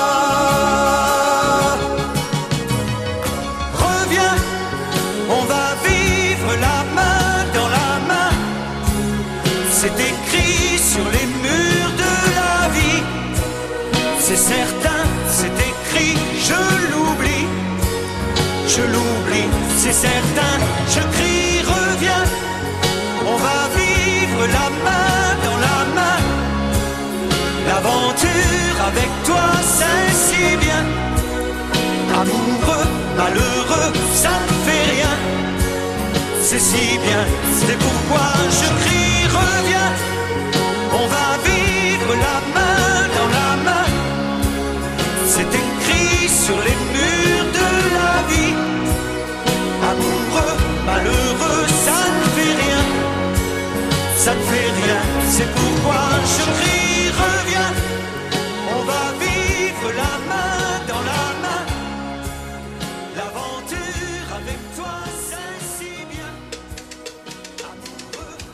Reviens, on va vivre la main dans la main. C'est écrit sur les murs de la vie. C'est certain, c'est écrit, je l'oublie. Je l'oublie, c'est certain, je crie, reviens. On va vivre la main dans la main. L'aventure avec toi, c'est si bien. Amoureux, malheureux, ça ne fait rien. C'est si bien, c'est pourquoi je crie, reviens. On va vivre la main dans la main. C'est écrit sur les murs de la vie. Amoureux, malheureux, ça ne fait rien. Ça ne fait rien, c'est pourquoi je crie, reviens. On va vivre la main dans la main. L'aventure avec toi, c'est si bien. Amoureux.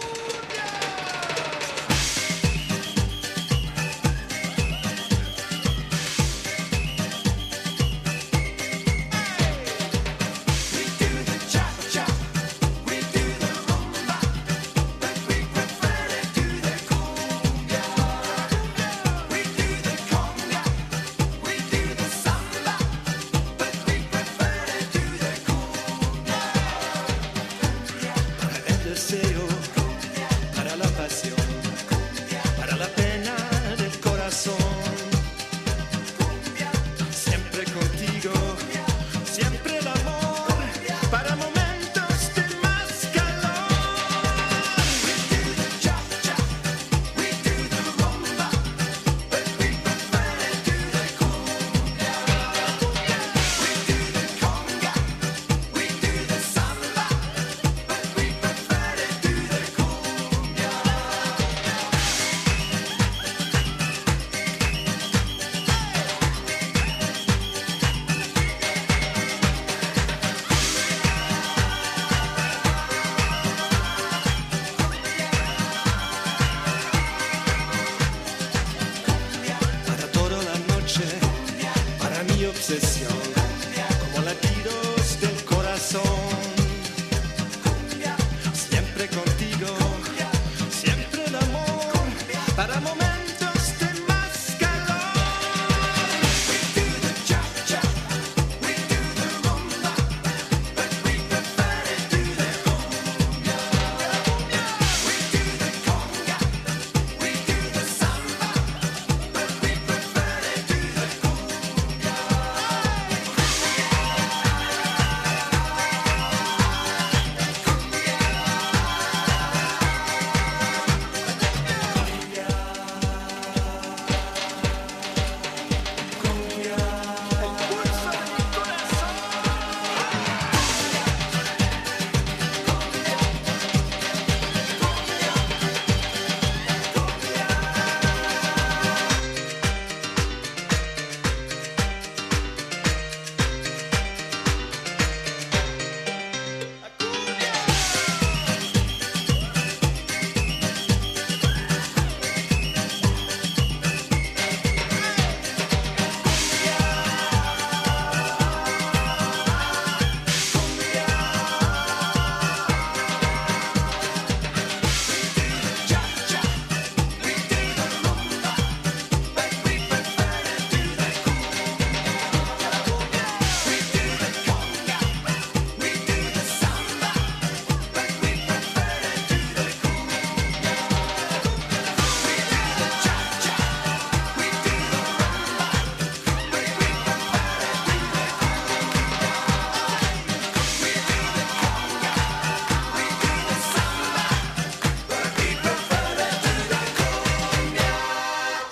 We do the cha-cha, we do the rumba, but we prefer to do the cumbia.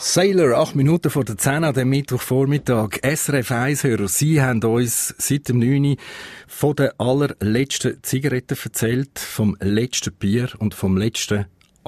Sailor, acht Minuten vor der zehn an dem Mittwochvormittag. S R F eins-Hörer, Sie haben uns seit dem neun von den allerletzten Zigaretten erzählt, vom letzten Bier und vom letzten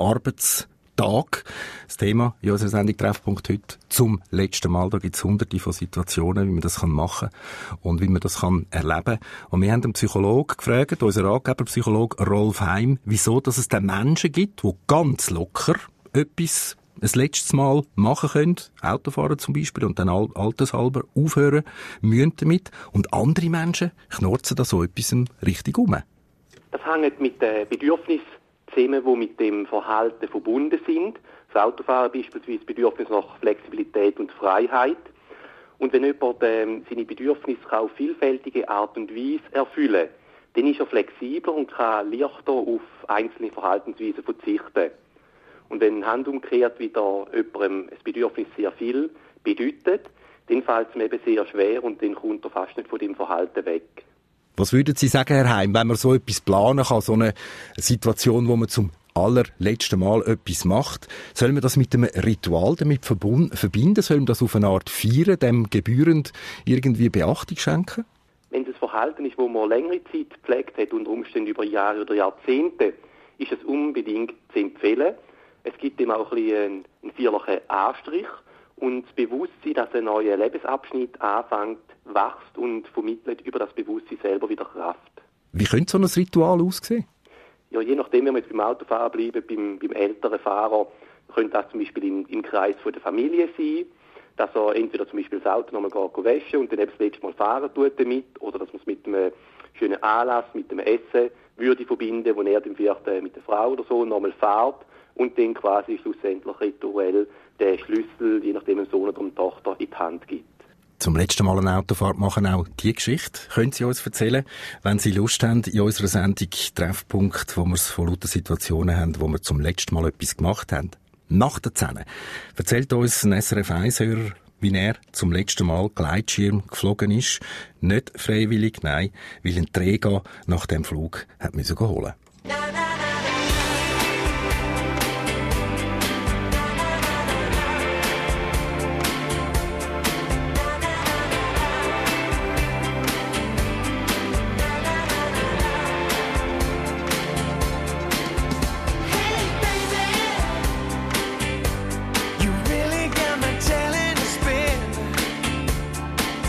Arbeitstag. Das Thema in unserer Sendung Treffpunkt heute zum letzten Mal. Da gibt es hunderte von Situationen, wie man das machen kann und wie man das kann erleben kann. Und wir haben den Psychologen gefragt, unseren Angeberpsychologe Rolf Heim, wieso dass es den Menschen gibt, die ganz locker etwas ein letztes Mal machen können, Autofahren zum Beispiel, und dann altershalber aufhören müssen damit. Und andere Menschen knurzen da so etwas richtig um. Das hängt mit den Bedürfnissen zusammen, die mit dem Verhalten verbunden sind. Das Autofahren beispielsweise Bedürfnis nach Flexibilität und Freiheit. Und wenn jemand ähm, seine Bedürfnisse auf vielfältige Art und Weise erfüllen kann, dann ist er flexibler und kann leichter auf einzelne Verhaltensweisen verzichten. Und wenn handumgekehrt wieder jemandem ein Bedürfnis sehr viel bedeutet, dann fällt es ihm eben sehr schwer und dann kommt er fast nicht von dem Verhalten weg. Was würden Sie sagen, Herr Heim, wenn man so etwas planen kann, so eine Situation, wo man zum allerletzten Mal etwas macht, soll man das mit einem Ritual damit verbinden? Soll man das auf eine Art feiern, dem gebührend irgendwie Beachtung schenken? Wenn es ein Verhalten ist, das man längere Zeit gepflegt hat, unter Umständen über Jahre oder Jahrzehnte, ist es unbedingt zu empfehlen. Es gibt ihm auch ein bisschen einen feierlichen Anstrich und das Bewusstsein, dass ein neuer Lebensabschnitt anfängt, wächst und vermittelt über das Bewusstsein selber wieder Kraft. Wie könnte so ein Ritual aussehen? Ja, je nachdem, wenn wir jetzt beim Autofahren bleiben, beim, beim älteren Fahrer, könnte das zum Beispiel im, im Kreis von der Familie sein, dass er entweder zum Beispiel das Auto nochmal waschen und dann eben das letzte Mal fahren tut damit, oder dass man es mit einem schönen Anlass, mit einem Essen würde verbinden, wo er dann vielleicht mit der Frau oder so nochmal fährt und dann quasi schlussendlich rituell den Schlüssel, je nachdem dem Sohn oder der Tochter, in die Hand gibt. Zum letzten Mal eine Autofahrt machen, auch die Geschichte können Sie uns erzählen, wenn Sie Lust haben, in unserer Sendung Treffpunkt, wo wir es von lauter Situationen haben, wo wir zum letzten Mal etwas gemacht haben. Nach der zehn erzählt uns ein S R F eins-Hörer, wie er zum letzten Mal Gleitschirm geflogen ist. Nicht freiwillig, nein, weil ein Träger nach dem Flug hat müssen holen.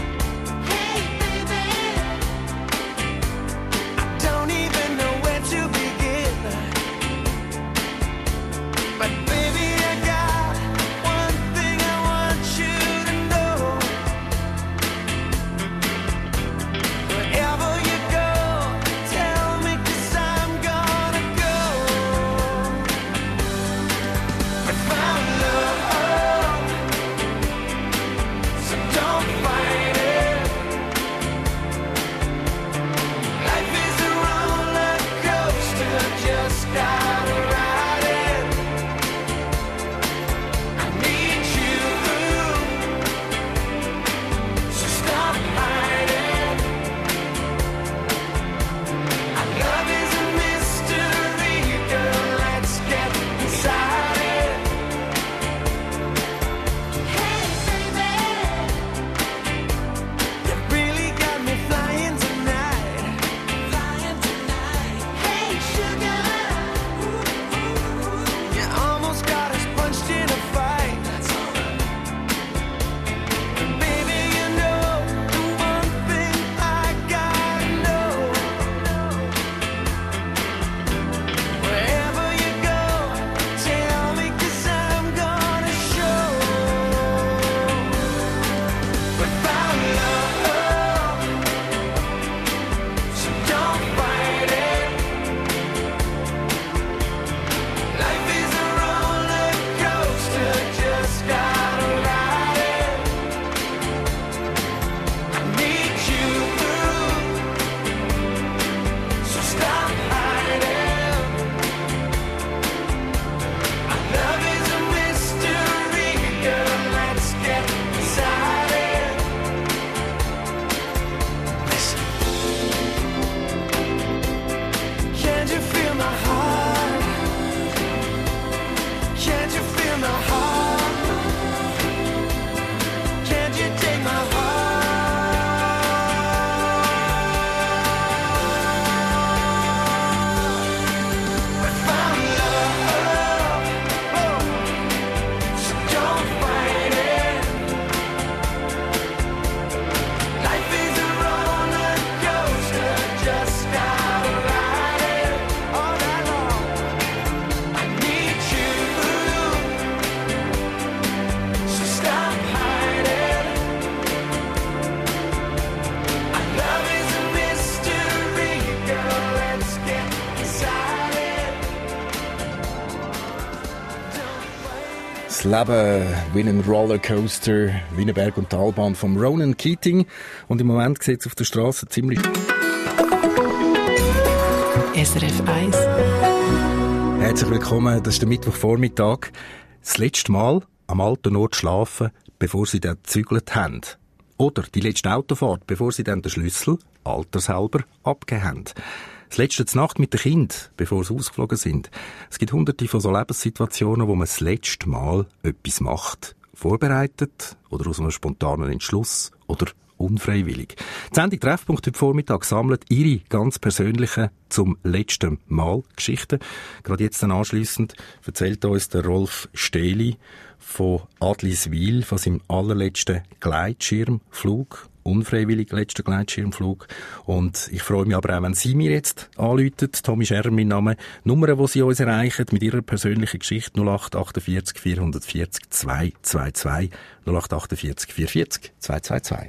Don't even know where to Das Leben wie ein Rollercoaster, wie eine Berg- und Talbahn vom Ronan Keating. Und im Moment sieht es auf der Straße ziemlich... S R F eins. Herzlich willkommen, das ist der Mittwochvormittag. Das letzte Mal am alten Ort schlafen, bevor Sie dann gezügelt haben. Oder die letzte Autofahrt, bevor Sie dann den Schlüssel, altershalber, abgegeben haben. Das letzte Nacht mit den Kindern, bevor sie ausgeflogen sind. Es gibt hunderte von so Lebenssituationen, wo man das letzte Mal etwas macht. Vorbereitet oder aus einem spontanen Entschluss oder unfreiwillig. Die Sendung Treffpunkt heute Vormittag sammelt Ihre ganz persönlichen zum letzten Mal Geschichten. Gerade jetzt dann anschliessend erzählt uns der Rolf Stähli von Adliswil von seinem allerletzten Gleitschirmflug. Unfreiwillig letzter Gleitschirmflug. Und ich freue mich aber auch, wenn Sie mir jetzt anrufen. Tommy Scherr, mein Name. Nummern, die Sie uns erreichen mit Ihrer persönlichen Geschichte null acht achtundvierzig vierhundertvierzig zweihundertzweiundzwanzig null acht achtundvierzig vierhundertvierzig zweihundertzweiundzwanzig.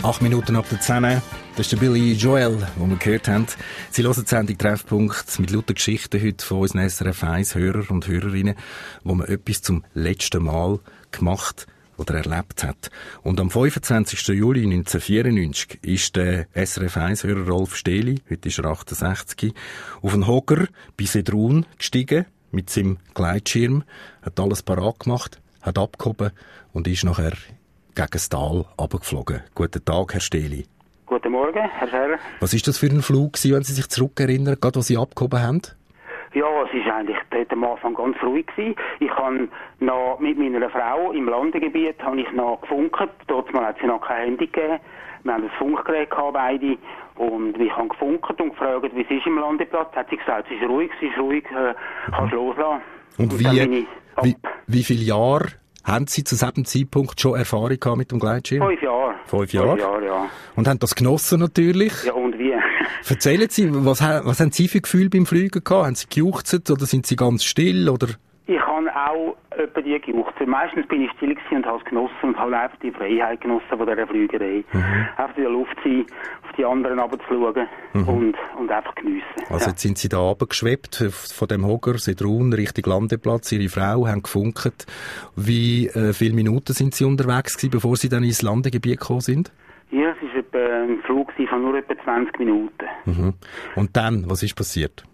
Acht Minuten ab der zehn. Das ist der Billy Joel, den wir gehört haben. Sie hören die Sendung Treffpunkt mit lauter Geschichten heute von unseren S R F eins Hörer und Hörerinnen, wo man etwas zum letzten Mal gemacht oder erlebt hat. Und am fünfundzwanzigsten Juli neunzehnhundertvierundneunzig ist der S R F eins Hörer Rolf Stehli, heute ist er achtundsechzig, auf einen Hocker bei Sedrun gestiegen mit seinem Gleitschirm, hat alles parat gemacht, hat abgehoben und ist nachher gegen das Tal runtergeflogen. Guten Tag, Herr Stehli. Guten Morgen, Herr Scherer. Was war das für ein Flug, wenn Sie sich zurückerinnern, gerade als Sie abgehoben haben? Ja, es war eigentlich dort am Anfang ganz ruhig gewesen. Ich habe noch mit meiner Frau im Landegebiet habe ich noch gefunkt. Dort hat sie noch kein Handy gegeben. Wir haben ein Funkgerät gehabt, beide. Und ich habe gefunkt und gefragt, wie es ist im Landeplatz. Hat sie gesagt, es ist ruhig, es ist ruhig, äh, kannst mhm. loslassen. Und, und wie, wie, wie viele Jahre haben Sie zu diesem Zeitpunkt schon Erfahrung gehabt mit dem Gleitschirm? Fünf Jahre. Fünf Jahre? Fünf Jahre, ja. Und haben das genossen natürlich? Ja, und wie? Erzählen Sie, was, was haben Sie für Gefühle beim Fliegen gehabt? Haben Sie gejuchzt oder sind Sie ganz still? Oder? Ich habe auch etwa die gejuchzt. Meistens bin ich still gewesen und habe es genossen und habe einfach die Freiheit genossen von dieser Flügerei. Mhm. Einfach in der Luft sein, auf die anderen runterzuschauen mhm. und, und einfach geniessen. Also ja. Jetzt sind Sie da runtergeschwebt von dem Hocker, Sedrun, Richtung Landeplatz. Ihre Frau haben gefunkt. Wie äh, viele Minuten sind Sie unterwegs gewesen, bevor Sie dann ins Landegebiet gekommen sind? Ja, es war etwa ein Flug von nur etwa zwanzig Minuten. Mhm. Und dann, was ist passiert?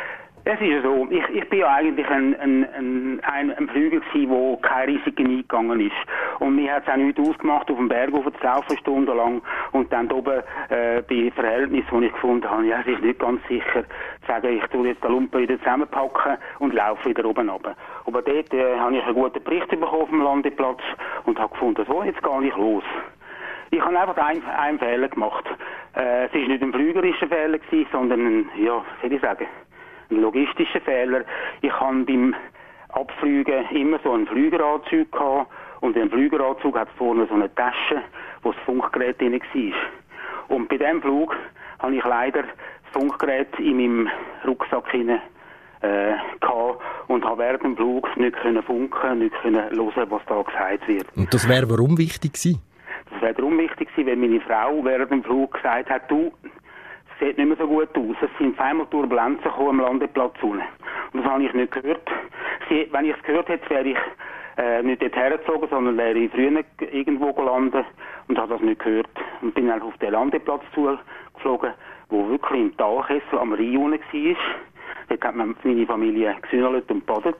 Es ist ja so, ich, ich bin ja eigentlich ein, ein, ein, ein, ein Flüger gewesen, der keine Risiken eingegangen ist. Und mir hat es auch nichts ausgemacht, auf dem Berg rauf zu laufen, stundenlang. Und dann oben äh, bei Verhältnissen, die ich gefunden habe, ja, es ist nicht ganz sicher, zu sagen, ich tue jetzt den Lumpen wieder zusammenpacken und laufe wieder oben runter. Aber dort äh, habe ich einen guten Bericht bekommen auf dem Landeplatz und habe gefunden, so, jetzt gehe ich los. Ich habe einfach einen, einen Fehler gemacht. Äh, es war nicht ein flügerischer Fehler gewesen, sondern ein, ja, was soll ich sagen, ein logistischer Fehler. Ich habe beim Abfliegen immer so einen Flügeranzug gehabt und in dem Flügeranzug hat vorne so eine Tasche, wo das Funkgerät drin war. Und bei diesem Flug habe ich leider das Funkgerät in meinem Rucksack hinein äh, gehabt und habe während dem Flug nicht können funken, nicht können hören, was da gesagt wird. Und das wäre warum wichtig gewesen? Das wäre darum wichtig gewesen, weil meine Frau während dem Flug gesagt hat, du, es sieht nicht mehr so gut aus. Es sind zweimal Turbulenzen gekommen am Landeplatz unten. Und das habe ich nicht gehört. Sie, wenn ich es gehört hätte, wäre ich äh, nicht dort hergezogen, sondern wäre ich früher irgendwo gelandet und habe das nicht gehört. Und bin einfach auf den Landeplatz zugeflogen, wo wirklich im Talkessel am Rhein unten war. Dort hat meine Familie gesündelt und badet.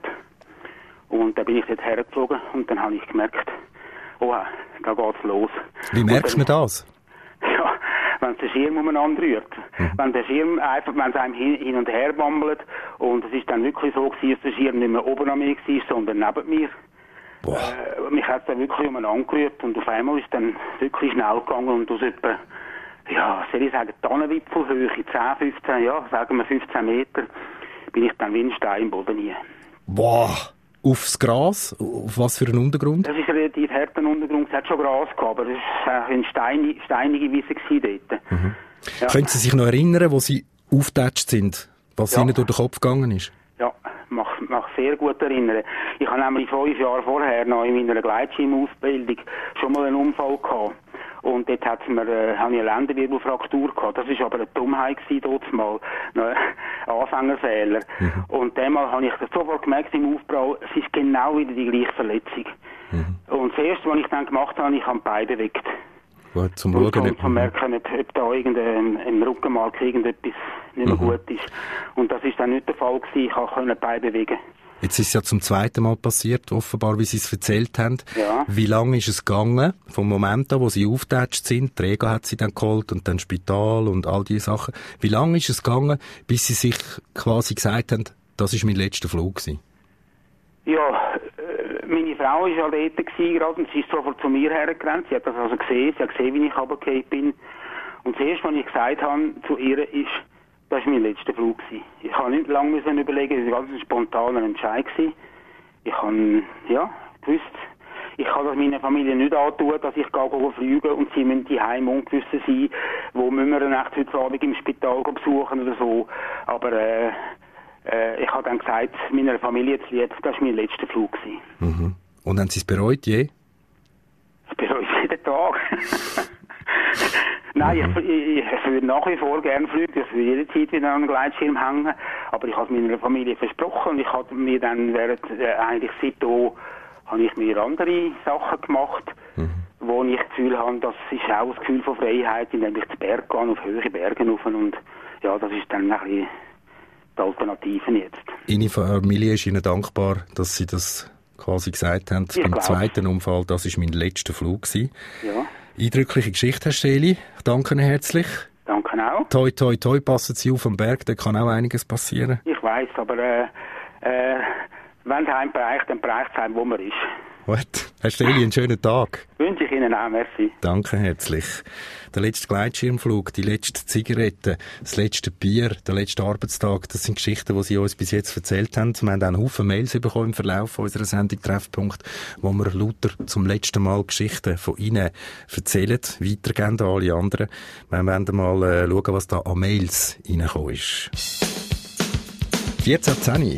Und dann bin ich dort hergeflogen und dann habe ich gemerkt, oh, da geht's los. Wie merkst du das? Ja, wenn der Schirm umeinander rührt. Mhm. Wenn der Schirm einfach, wenn es einem hin und her bambelt und es ist dann wirklich so gewesen, dass der Schirm nicht mehr oben an mir war, sondern neben mir. Boah. Äh, mich hat es dann wirklich umeinander gerührt und auf einmal ist dann wirklich schnell gegangen und aus etwa, ja, soll ich sagen, Tannenwipfelhöhe, zehn, fünfzehn, ja, sagen wir fünfzehn Meter, bin ich dann wie ein Stein im Boden hier. Boah! Aufs Gras? Auf was für einen Untergrund? Das ist ein relativ harter Untergrund. Es hat schon Gras gehabt, aber es war eine steinig, steinige Wiese dort. Mhm. Ja. Können Sie sich noch erinnern, wo Sie aufgetatscht sind? Was ja. Ihnen durch den Kopf gegangen ist? Ja, mag, mag sehr gut erinnern. Ich habe nämlich fünf Jahre vorher noch in meiner Gleitschirmausbildung schon mal einen Unfall gehabt. Und dort hat's mir, äh, habe ich eine Lendenwirbelfraktur gehabt. Das war aber eine Dummheit gewesen, dort mal. Ein Anfängerfehler. Mhm. Und einmal habe ich das sofort gemerkt im Aufbau, es ist genau wieder die gleiche Verletzung. Mhm. Und das Erste, was ich dann gemacht habe, ich habe die Beine bewegt. Gut, zum und Schauen. Und zu merken, ob, ob da irgendein, im Rückenmark irgendetwas nicht mehr mhm. gut ist. Und das ist dann nicht der Fall gewesen. Ich konnte die Beine bewegen. Jetzt ist es ja zum zweiten Mal passiert, offenbar, wie Sie es erzählt haben. Ja. Wie lange ist es gegangen, vom Moment an, wo Sie aufgetatscht sind, die Rega hat Sie dann geholt und dann Spital und all diese Sachen. Wie lange ist es gegangen, bis Sie sich quasi gesagt haben, das war mein letzter Flug gewesen? Ja, äh, meine Frau war ja dort gewesen, gerade, und sie ist sofort zu mir hergerannt. Sie hat das also gesehen, sie hat gesehen, wie ich runtergefallen bin. Und das Erste, was ich gesagt habe zu ihr, ist, das war mein letzter Flug gewesen. Ich habe nicht lange müssen überlegen, es war ganz ein spontaner Entscheid gewesen. Ich habe, ja, gewusst, ich kann das meiner Familie nicht antun, dass ich gehe fliegen und sie müssen die Heim ungewiss sein, wo müssen wir eine Nacht heute Abend im Spital besuchen oder so. Aber äh, äh, ich habe dann gesagt, meiner Familie zu lieb, das war mein letzter Flug gewesen. Mhm. Und haben Sie es bereut je? Ich bereue es jeden Tag. Nein, ich, ich, ich würde nach wie vor gerne fliegen. Ich würde jederzeit wieder an einen Gleitschirm hängen. Aber ich habe es meiner Familie versprochen und ich habe mir dann während, äh, eigentlich seitdem habe ich mir andere Sachen gemacht, mhm. wo ich das Gefühl habe, das ist auch das Gefühl von Freiheit, indem ich zu Berg gehe, auf höhere Berge rauf. Und ja, das ist dann ein bisschen die Alternativen jetzt. Ihre Familie ist Ihnen dankbar, dass Sie das quasi gesagt haben, beim glaub. zweiten Unfall, das war mein letzter Flug gewesen. Ja. Eindrückliche Geschichte, Herr Stähli. Ich danke Ihnen herzlich. Danke auch. Toi, toi, toi, passen Sie auf am Berg, da kann auch einiges passieren. Ich weiss, aber äh, äh, wenn es einem bereicht, dann bereicht es einem, wo man ist. Gut. Herr Stähli, einen schönen Tag. Wünsche ich Ihnen auch, merci. Danke herzlich. Der letzte Gleitschirmflug, die letzte Zigarette, das letzte Bier, der letzte Arbeitstag, das sind Geschichten, die Sie uns bis jetzt erzählt haben. Wir haben auch einen Haufen Mails bekommen im Verlauf unserer Sendung Treffpunkt, wo wir lauter zum letzten Mal Geschichten von Ihnen erzählen, weitergeben an alle anderen. Wir werden mal äh, schauen, was da an Mails reingekommen ist. vierzehn zehn.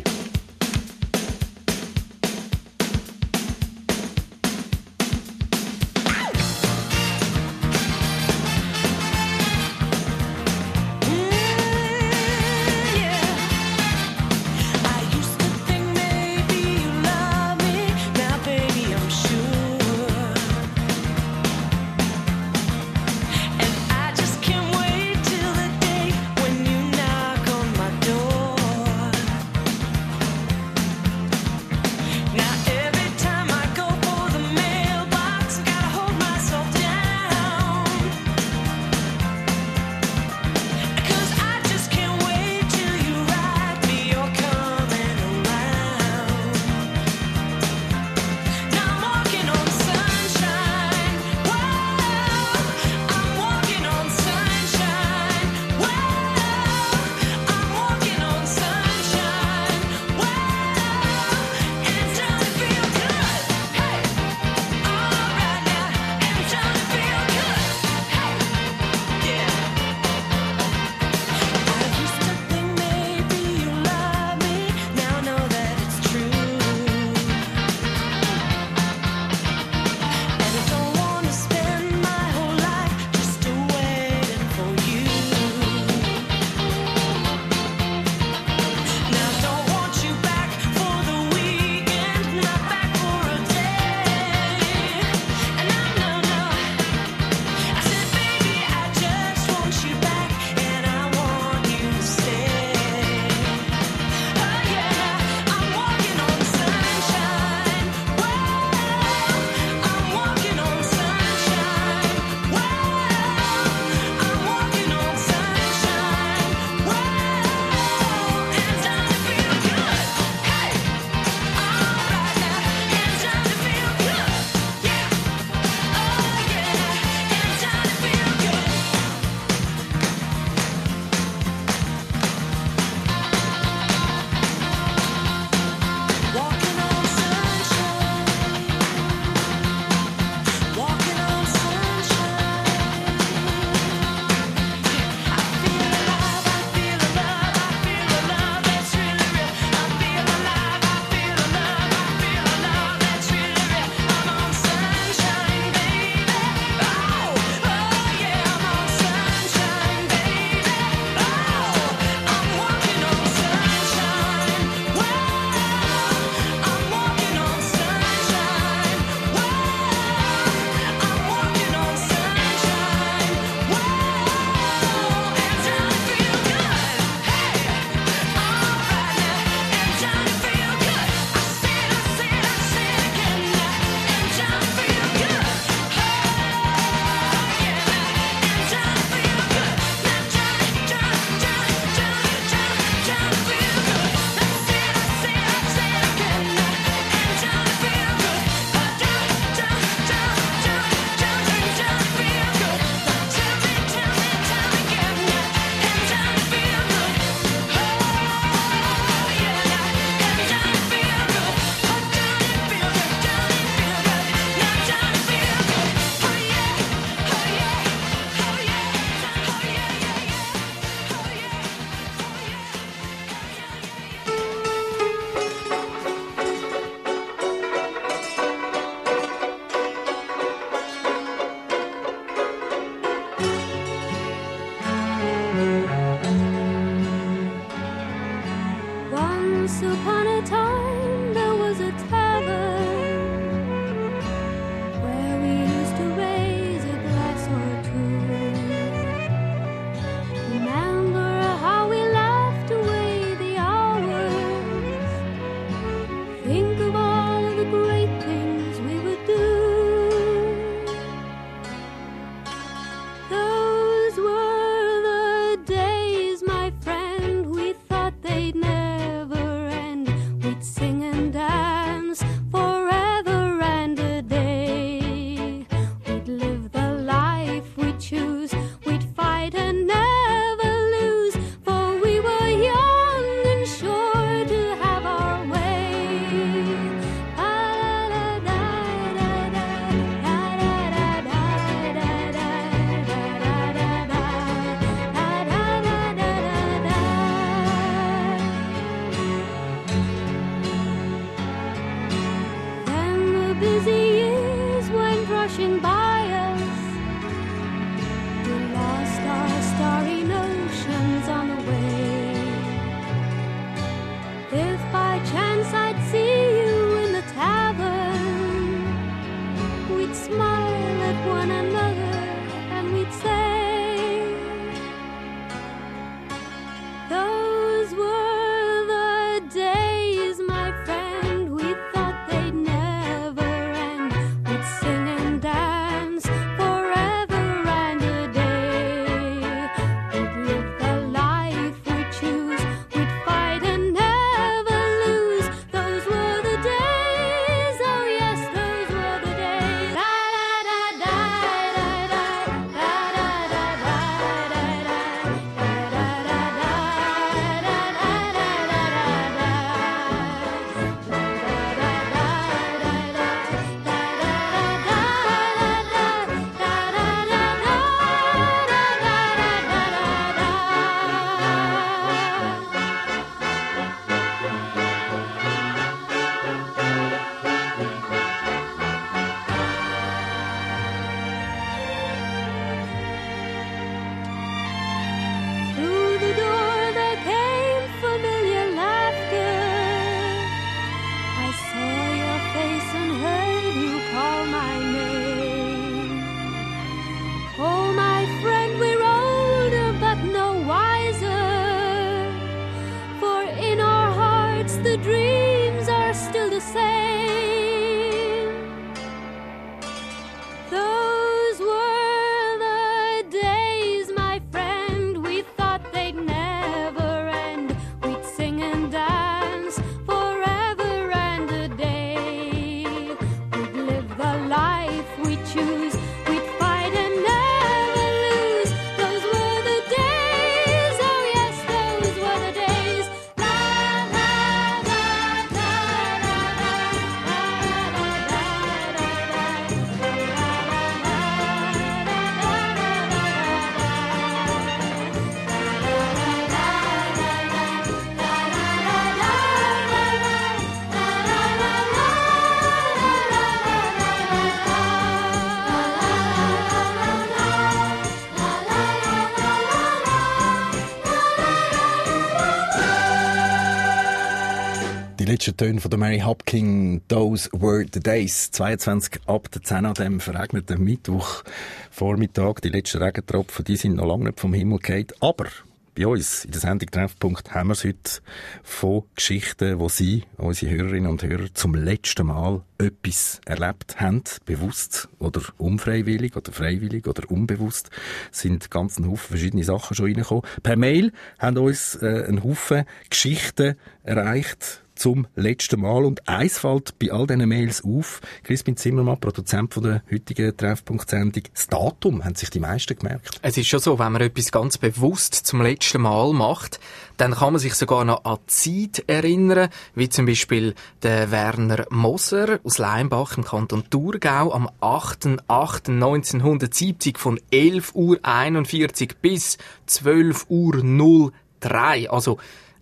Die letzten Töne von der Mary Hopkin, «Those were the days», zweiundzwanzig ab der zehn an dem verregneten Mittwochvormittag. Die letzten Regentropfen, die sind noch lange nicht vom Himmel gefallen. Aber bei uns in der Sendung «Treffpunkt» haben wir es heute von Geschichten, wo Sie, unsere Hörerinnen und Hörer, zum letzten Mal etwas erlebt haben, bewusst oder unfreiwillig oder freiwillig oder unbewusst, sind ganz ein Haufen verschiedene Sachen schon reingekommen. Per Mail haben uns äh, ein Haufen Geschichten erreicht, zum letzten Mal. Und eins fällt bei all diesen Mails auf. Crispin Zimmermann, Produzent von der heutigen Treffpunkt-Sendung. Das Datum haben sich die meisten gemerkt. Es ist schon so, wenn man etwas ganz bewusst zum letzten Mal macht, dann kann man sich sogar noch an die Zeit erinnern, wie zum Beispiel der Werner Moser aus Leimbach im Kanton Thurgau am achter achter neunzehnhundertsiebzig von elf Uhr einundvierzig bis zwölf Uhr null drei. Also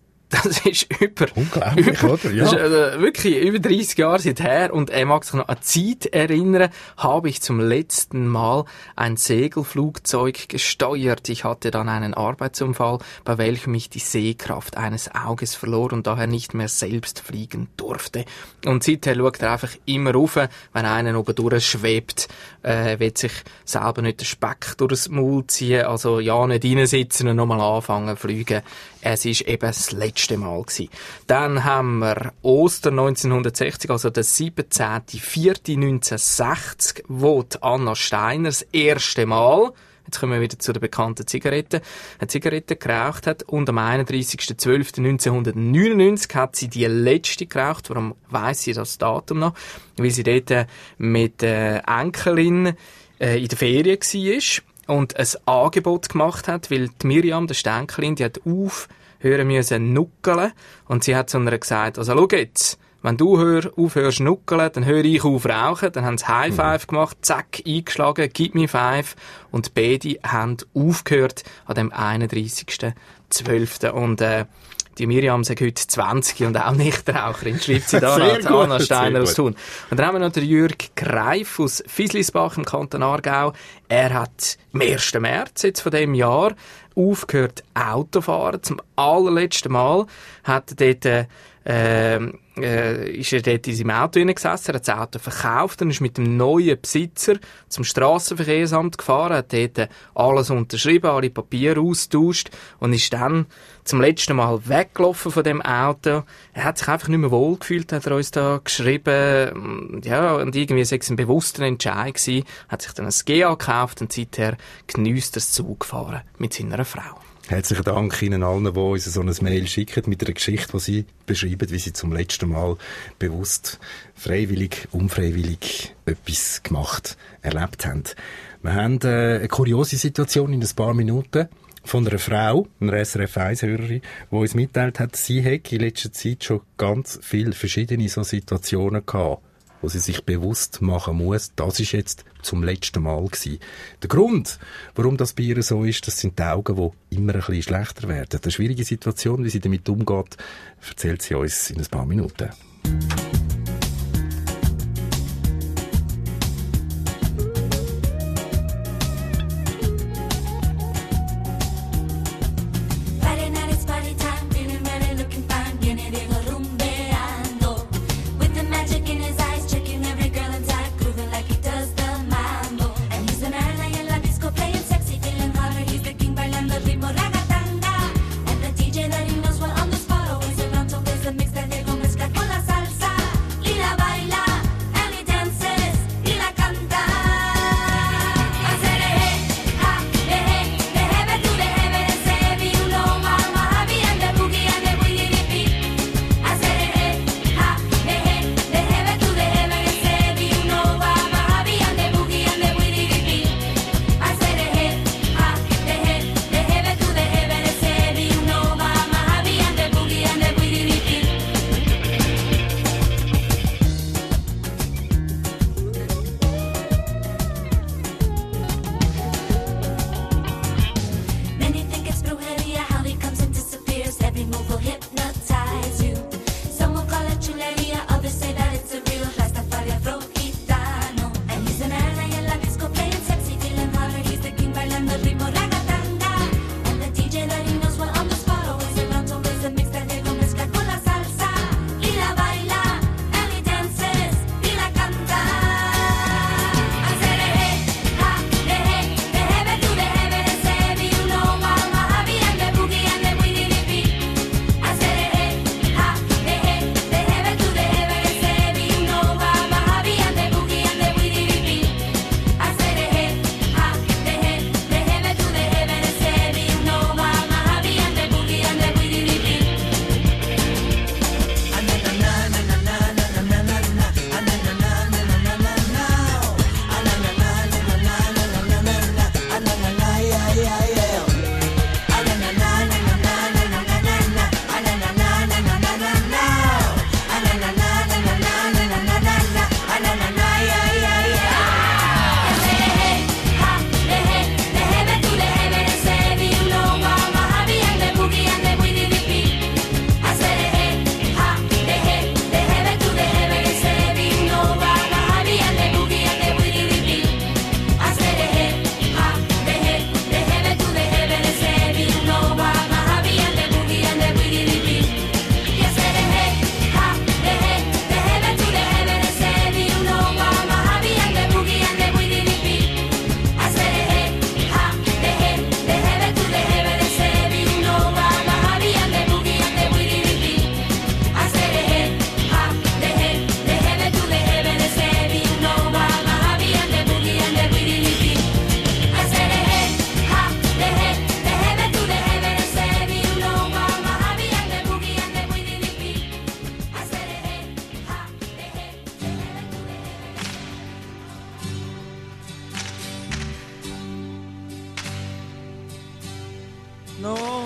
das ist über, Unglaublich, über, oder? Ja. Das ist, äh, wirklich über dreissig Jahre seither und er mag sich noch an die Zeit erinnern, habe ich zum letzten Mal ein Segelflugzeug gesteuert. Ich hatte dann einen Arbeitsunfall, bei welchem ich die Sehkraft eines Auges verlor und daher nicht mehr selbst fliegen durfte. Und seither schaut er einfach immer rauf, wenn einer oben durchschwebt, äh, will sich selber nicht den Speck durchs Maul ziehen, also ja, nicht reinsitzen und nochmal anfangen zu fliegen. Es ist eben das letzte Mal gewesen. Dann haben wir Ostern neunzehnhundertsechzig, also der siebzehnter vierter neunzehnhundertsechzig, wo die Anna Steiner das erste Mal, jetzt kommen wir wieder zu der bekannten Zigarette, eine Zigarette geraucht hat und am einunddreissigster zwölfter neunzehnhundertneunundneunzig hat sie die letzte geraucht. Warum weiss sie das Datum noch? Weil sie dort mit der Enkelin äh, in der Ferien war und ein Angebot gemacht hat, weil die Miriam, der Enkelin, die hat aufhören müssen nuckeln und sie hat zu ihr gesagt, also schau jetzt, wenn du hör, aufhörst nuckeln, dann höre ich auf rauchen. Dann haben sie High Five gemacht, zack, eingeschlagen, gib mir Five und beide haben aufgehört an dem einunddreissigster zwölfter und äh, die Miriam sagt heute zwanzig und auch Nichtraucherin, schreibt sie da an Anna Steiner aus Thun. Und dann haben wir noch den Jürg Greif aus Fislisbach im Kanton Aargau. Er hat am ersten März jetzt von diesem Jahr aufgehört Autofahren. Zum allerletzten Mal hat er dort äh, äh, ist er dort in seinem Auto hineingesessen, er hat das Auto verkauft und ist mit dem neuen Besitzer zum Strassenverkehrsamt gefahren, hat dort alles unterschrieben, alle Papiere austauscht und ist dann zum letzten Mal weggelaufen von dem Auto. Er hat sich einfach nicht mehr wohl gefühlt, hat er uns da geschrieben. Ja, und irgendwie sei es ein bewusster Entscheid gewesen, hat sich dann ein G A gekauft und seither geniesst das Zugfahren mit seiner Frau. Herzlichen Dank Ihnen allen, die uns so ein Mail schicken mit einer Geschichte, die Sie beschreiben, wie Sie zum letzten Mal bewusst, freiwillig, unfreiwillig etwas gemacht, erlebt haben. Wir haben äh, eine kuriose Situation in ein paar Minuten von einer Frau, einer S R F eins Hörerin, die uns mitteilt hat, sie hätte in letzter Zeit schon ganz viele verschiedene so Situationen gehabt, wo sie sich bewusst machen muss, das ist jetzt zum letzten Mal gewesen. Der Grund, warum das bei ihr so ist, das sind die Augen, die immer ein bisschen schlechter werden. Eine schwierige Situation, wie sie damit umgeht, erzählt sie uns in ein paar Minuten. Mix that they go mezclar con la salsa.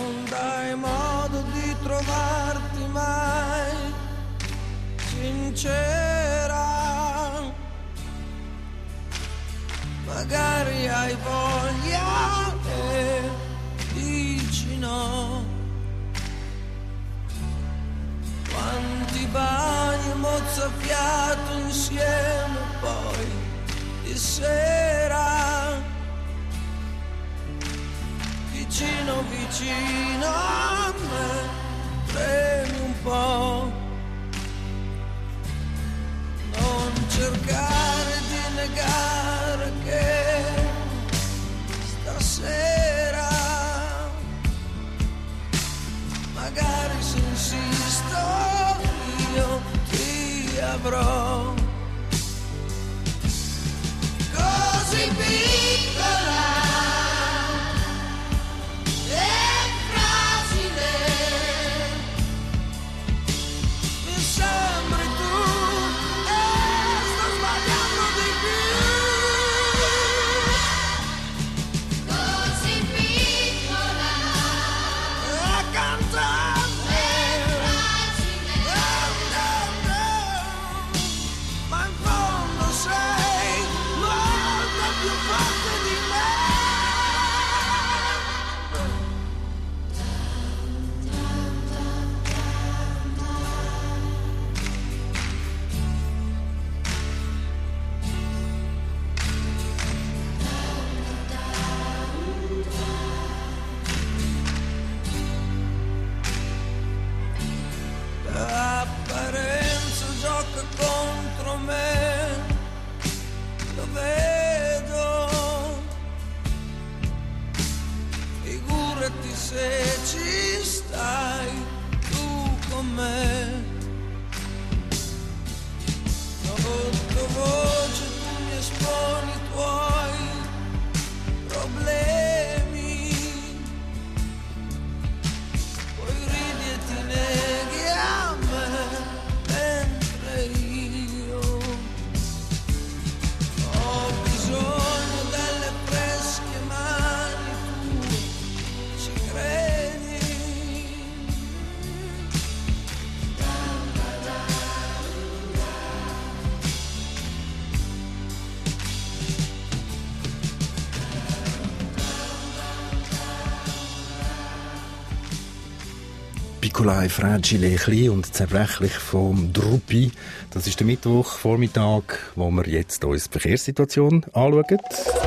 non dai modo di trovarti mai sincera. Magari hai voglia e dici no. Quanti bagni mozzafiato insieme poi di sera, vicino vicino a me, premi un po'. Non cercare di negare che stasera magari se insisto io ti avrò. Così piccola e fragile mi sembri tu e sto sbagliando di più. Così piccola accanto a me e fragile, ma in fondo sei molto più forte di me. L'apparenza gioca contro me, lo vedo. Figurati se ci stai tu con me. Sottovoce tu mi esponi i tuoi problemi, poi ridi e ti neghi a me, mentre io ho bisogno delle fresche mani tue, ci credi? Piccola, fragile, klein und zerbrechlich vom Druppi. Das ist der Mittwochvormittag, wo wir jetzt uns die Verkehrssituation anschauen.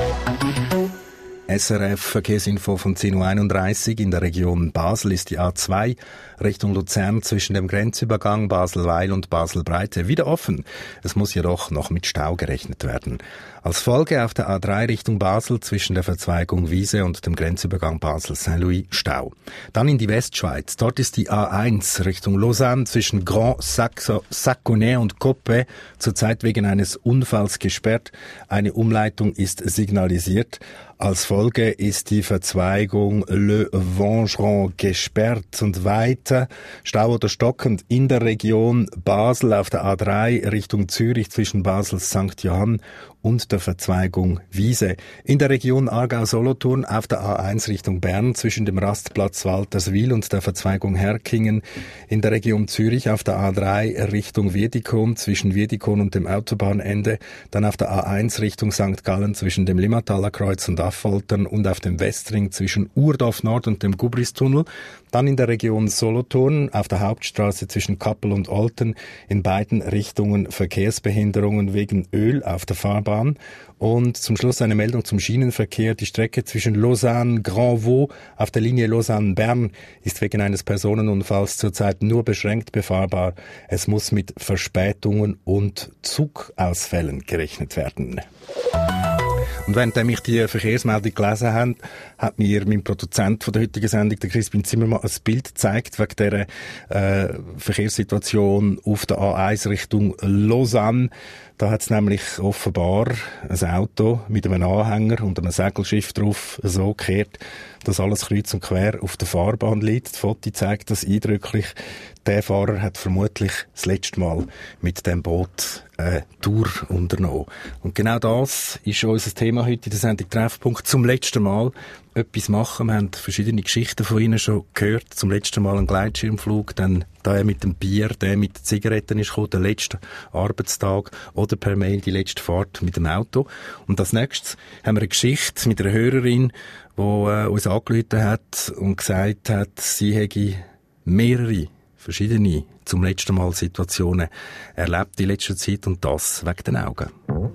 S R F Verkehrsinfo von zehn Uhr einunddreißig. In der Region Basel ist die A zwei Richtung Luzern zwischen dem Grenzübergang Basel-Weil und Basel-Breite wieder offen. Es muss jedoch noch mit Stau gerechnet werden. Als Folge auf der A drei Richtung Basel zwischen der Verzweigung Wiese und dem Grenzübergang Basel-Saint-Louis Stau. Dann in die Westschweiz. Dort ist die A eins Richtung Lausanne zwischen Grand Saconnet und Coppet zurzeit wegen eines Unfalls gesperrt. Eine Umleitung ist signalisiert. Als Folge ist die Verzweigung Le Vengeron gesperrt und weiter Stau oder stockend in der Region Basel auf der A drei Richtung Zürich zwischen Basel-Sankt Johann und der Verzweigung Wiese. In der Region Aargau-Solothurn auf der A eins Richtung Bern zwischen dem Rastplatz Walterswil und der Verzweigung Herkingen. In der Region Zürich auf der A drei Richtung Wiedikon zwischen Wiedikon und dem Autobahnende. Dann auf der A eins Richtung Sankt Gallen zwischen dem Limmataler Kreuz und Affoltern und auf dem Westring zwischen Urdorf Nord und dem Gubristunnel. Dann in der Region Solothurn auf der Hauptstraße zwischen Kappel und Olten in beiden Richtungen Verkehrsbehinderungen wegen Öl auf der Fahrbahn. Und zum Schluss eine Meldung zum Schienenverkehr. Die Strecke zwischen Lausanne-Grand-Vaux auf der Linie Lausanne-Bern ist wegen eines Personenunfalls zurzeit nur beschränkt befahrbar. Es muss mit Verspätungen und Zugausfällen gerechnet werden. Und während ich die Verkehrsmeldung gelesen habe, hat mir mein Produzent von der heutigen Sendung, der Crispin Zimmermann, ein Bild gezeigt wegen dieser äh, Verkehrssituation auf der A eins Richtung Lausanne. Da hat es nämlich offenbar ein Auto mit einem Anhänger und einem Segelschiff drauf so gekehrt, dass alles kreuz und quer auf der Fahrbahn liegt. Das Foto zeigt das eindrücklich. Der Fahrer hat vermutlich das letzte Mal mit dem Boot eine Tour unternommen. Und genau das ist unser Thema heute in der Sendung Treffpunkt. Zum letzten Mal etwas machen. Wir haben verschiedene Geschichten von Ihnen schon gehört. Zum letzten Mal einen Gleitschirmflug, dann der mit dem Bier, der mit den Zigaretten ist gekommen, der letzte Arbeitstag oder per Mail die letzte Fahrt mit dem Auto. Und als nächstes haben wir eine Geschichte mit einer Hörerin, die äh, uns angerufen hat und gesagt hat, sie hätte mehrere verschiedene zum letzten Mal Situationen erlebt in letzter Zeit und das wegen den Augen.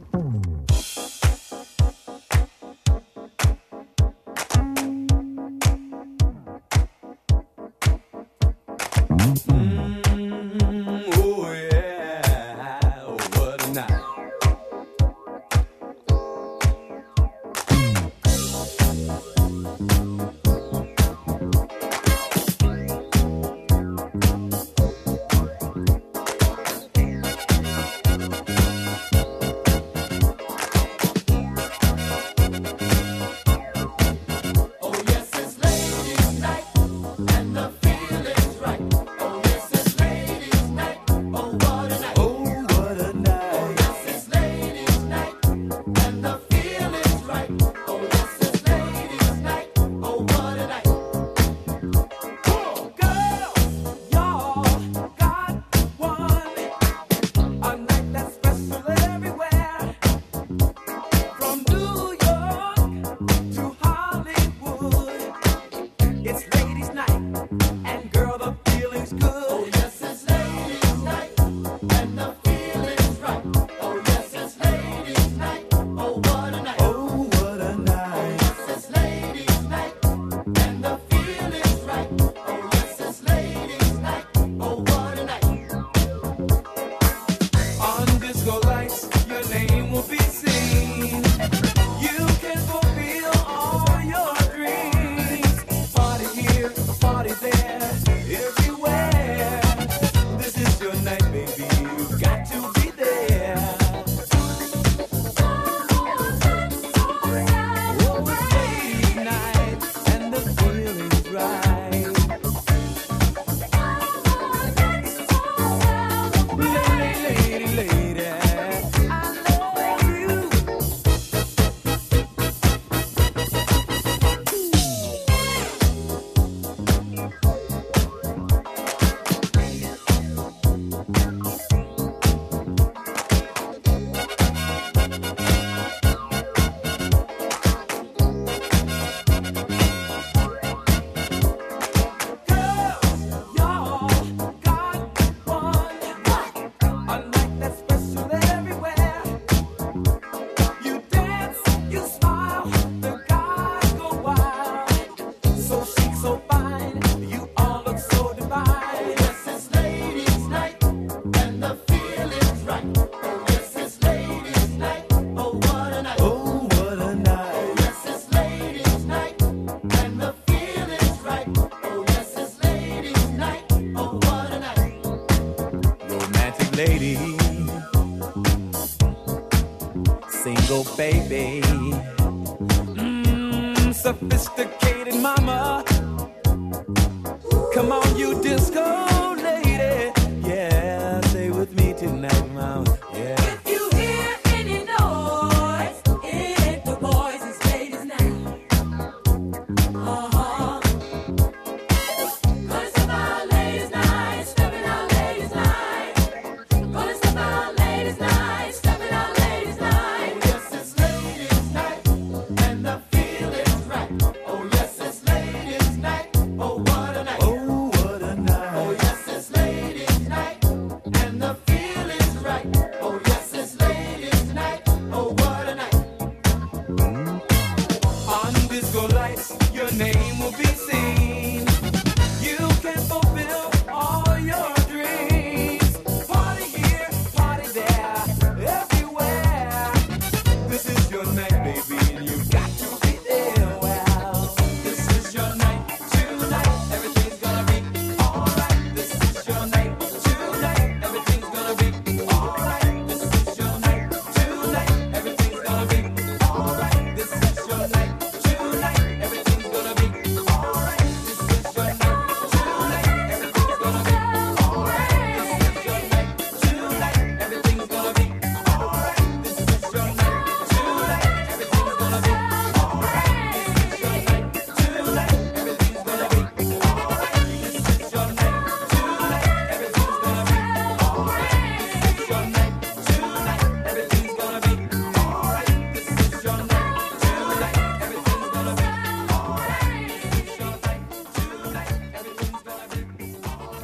Baby, mm, sophisticated mama, come on you disco lady, yeah, stay with me tonight, mama, yeah. If you hear any noise, it's the boys and ladies night. Uh-huh. Gonna step out ladies night, stepping out ladies night. Gonna step out ladies night, stepping out ladies night. Oh, what a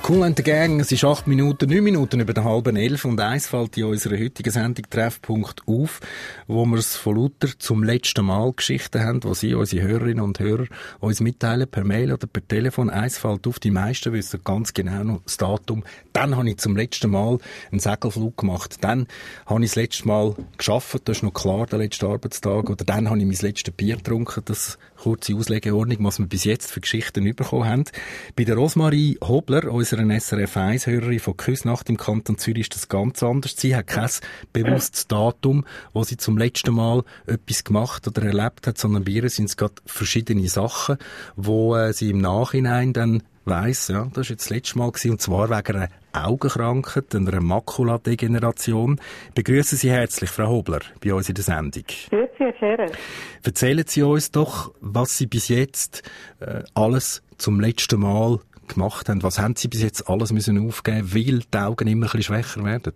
Kool and the Gang, es ist acht Minuten, neun Minuten über den halben elf und eins fällt in unserer heutigen Sendung Treffpunkt auf, wo wir es von lauter zum letzten Mal Geschichten haben, die Sie, unsere Hörerinnen und Hörer, uns mitteilen, per Mail oder per Telefon. Eins fällt auf, die meisten wissen ganz genau noch das Datum. Dann habe ich zum letzten Mal einen Segelflug gemacht. Dann habe ich das letzte Mal gearbeitet, das ist noch klar, der letzte Arbeitstag. Oder dann habe ich mein letztes Bier getrunken, das kurze Auslegeordnung, was wir bis jetzt für Geschichten bekommen haben. Bei der Rosmarie Hobler, unserer S R F eins Hörerin von Küsnacht im Kanton Zürich, ist das ganz anders. Sie hat kein bewusstes Datum, wo sie zum letzten Mal etwas gemacht oder erlebt hat, sondern bei ihr sind es gerade verschiedene Sachen, wo äh, sie im Nachhinein dann weiss, ja, das war jetzt das letzte Mal gewesen, und zwar wegen einer Augenkrankheit, einer Makuladegeneration. Begrüßen Sie herzlich, Frau Hobler, bei uns in der Sendung. Grüezi, Herr Scherer. Erzählen Sie uns doch, was Sie bis jetzt äh, alles zum letzten Mal gemacht haben. Was haben Sie bis jetzt alles müssen aufgeben, weil die Augen immer ein bisschen schwächer werden?